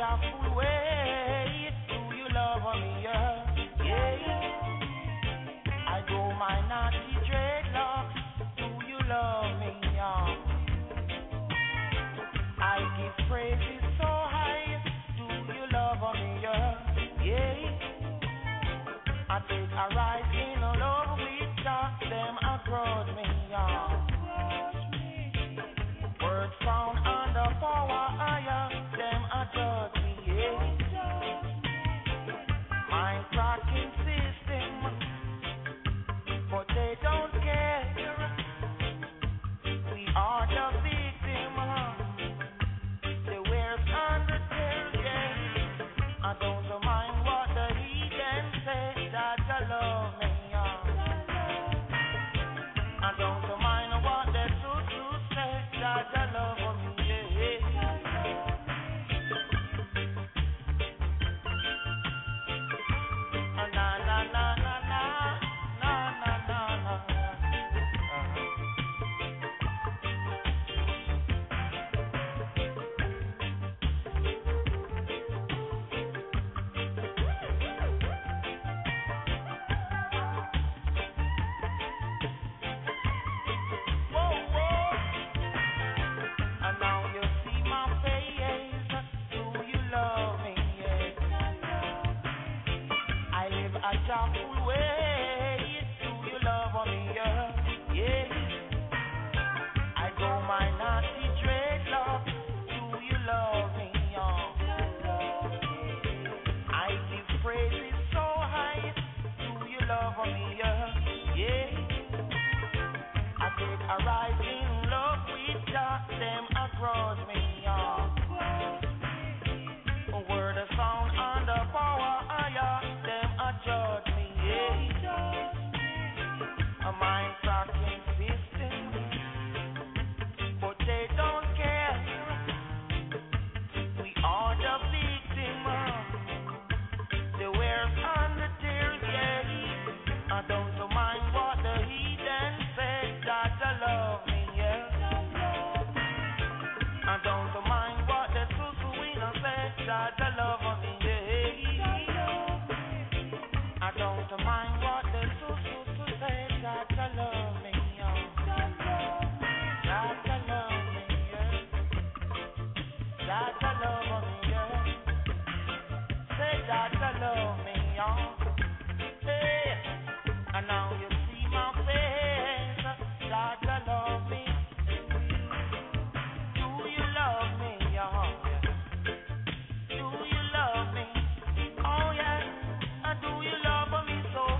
joyful way. Do you love me? Yeah. I do my naughty dreadlocks. Do you love me? I give praises so high. Do you love me? Yeah. I take a ride in love with God. Them across me. Words found under power higher. Them a judge me. Yeah. My tracking system, but they don't care. We are the victim. The worst and the tears, yeah. I don't mind what the heathen say, that you love me. I don't mind what the truth say, that you love me. Na na na na na na na na na. Joyful way, do you love me? Yeah. I go my naughty dreadlocks. Do you love me? I give praises so high. Do you love me? Yeah. I take a ride in love with God. Them across me. Word of sound under power higher. Them a judge me, yeah. A mind tracking system, but they don't care. We are the victim. The wears and the tears, yeah. I don't mind what the heathen say, that you love me, yeah. I don't mind what the Susuina say, that you love me, yeah. I don't mind what the Susu say, that you love me, that you love me, yeah. That you love me, yeah. Say that you love me, hey. And now you see my face, that you love me. Do you love me, Do you love me? Oh yeah. Do you love me so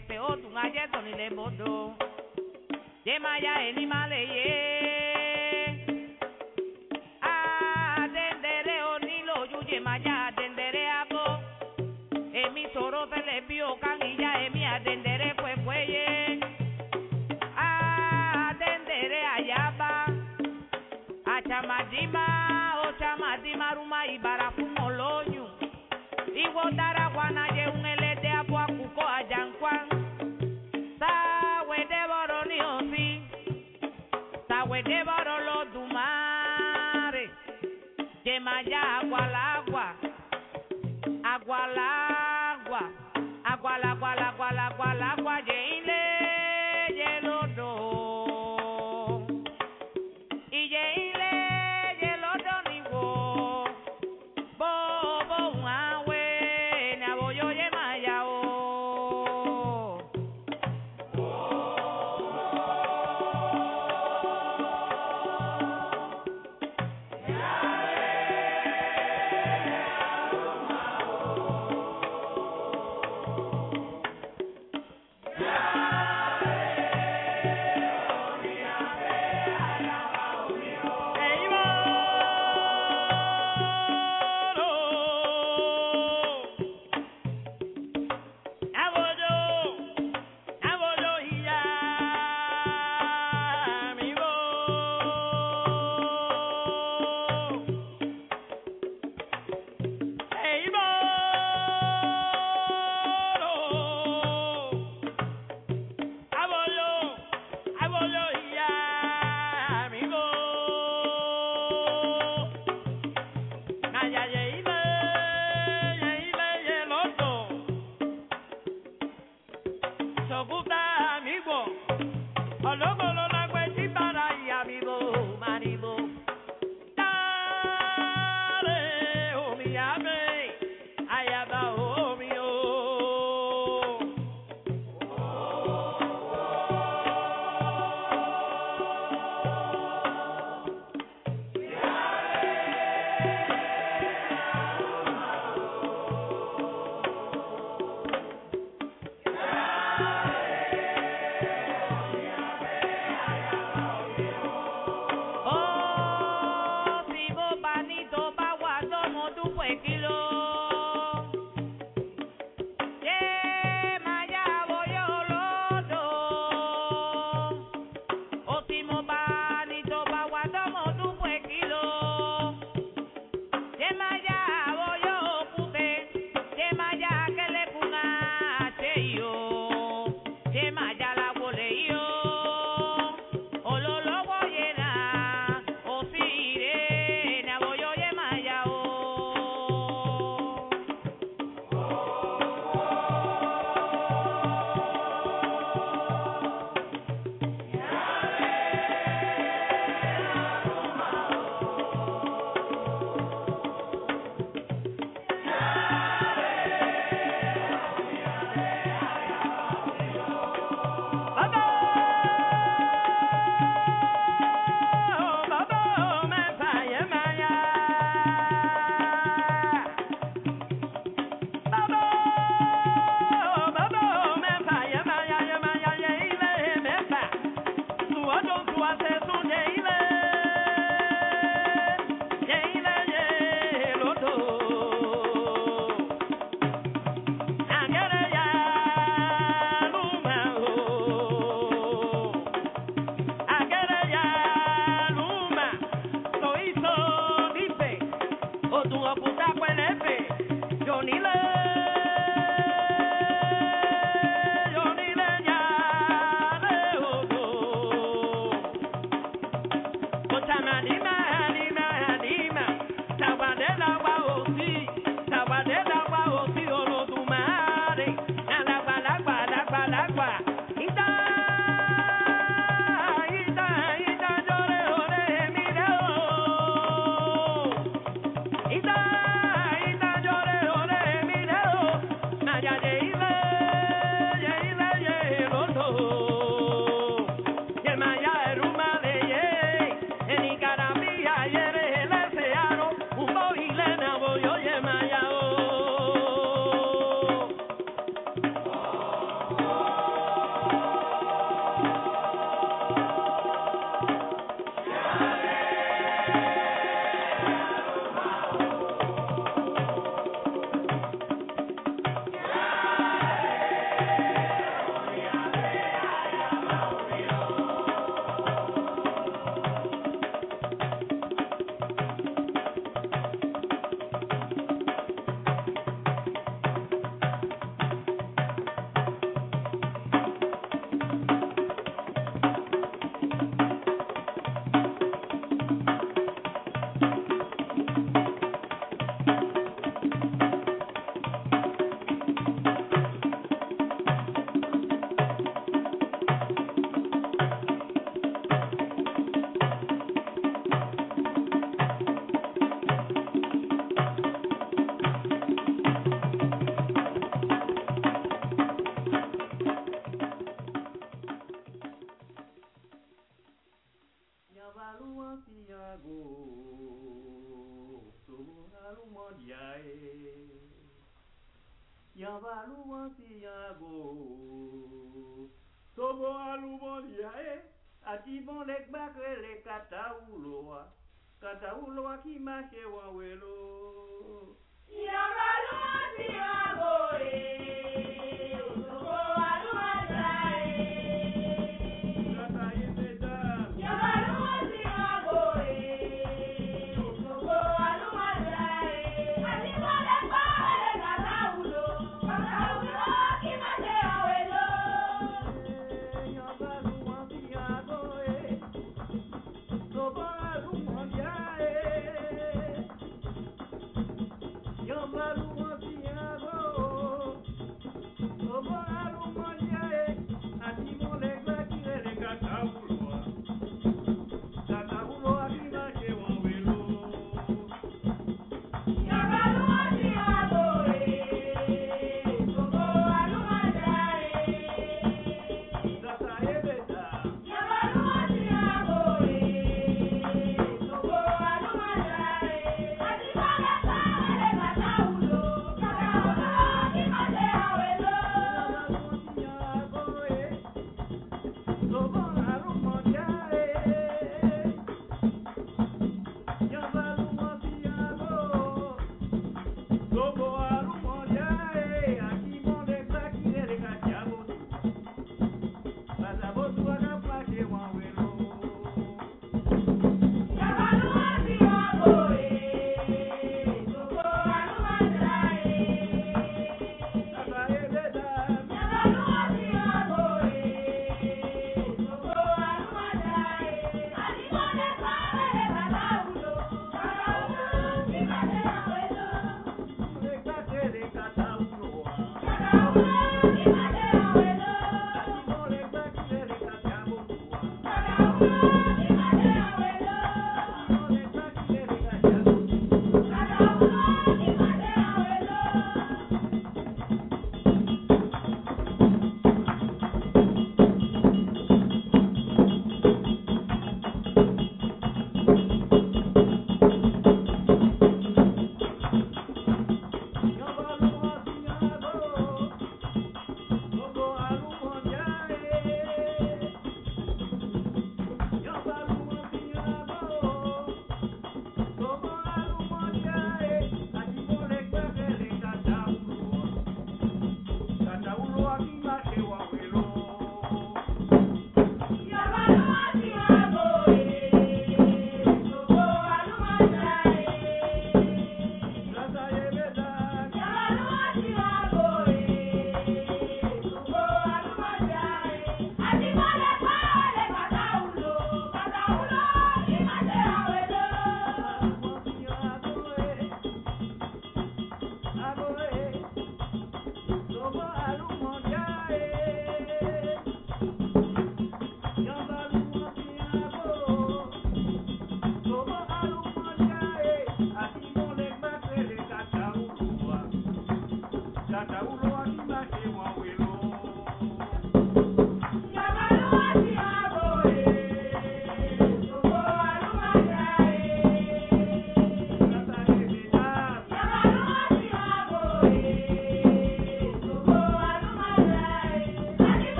se o tu ngaje to ni le bodo. Ye maya eni male ye. Dendere oni lo yuye maya dendere abo. Emi soro se le bio canilla emi dendere fue fueye. Dendere ayaba. Achamadima o chamadima ruma ibara fumolonyu. Iwo darawana ye unelede abo akuko ajankwan. Sawe devoro ni osi. Sawe devoro lo dumare. Yemaya agualagua. Agualagua. Agualagua yeile yelodo. Y yeile yelodo ni wo. Bobo unawe na boyo yemaya o. mondiae. Yavalu wansi yago. Sobo alu mondiae. Atibon lek bakre le katauloa. Katauloa ki mache wawelo. Yavalu wansi yago. Sobo alu mondiae. Kataye mesdames. Yavalu wansi yago. Sobo alu mondiae. Atibon lek bakre le kataulo. Katauloa ki mache wawelo. Yavalu wansi yago. Sobo alu mondiae.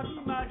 Ima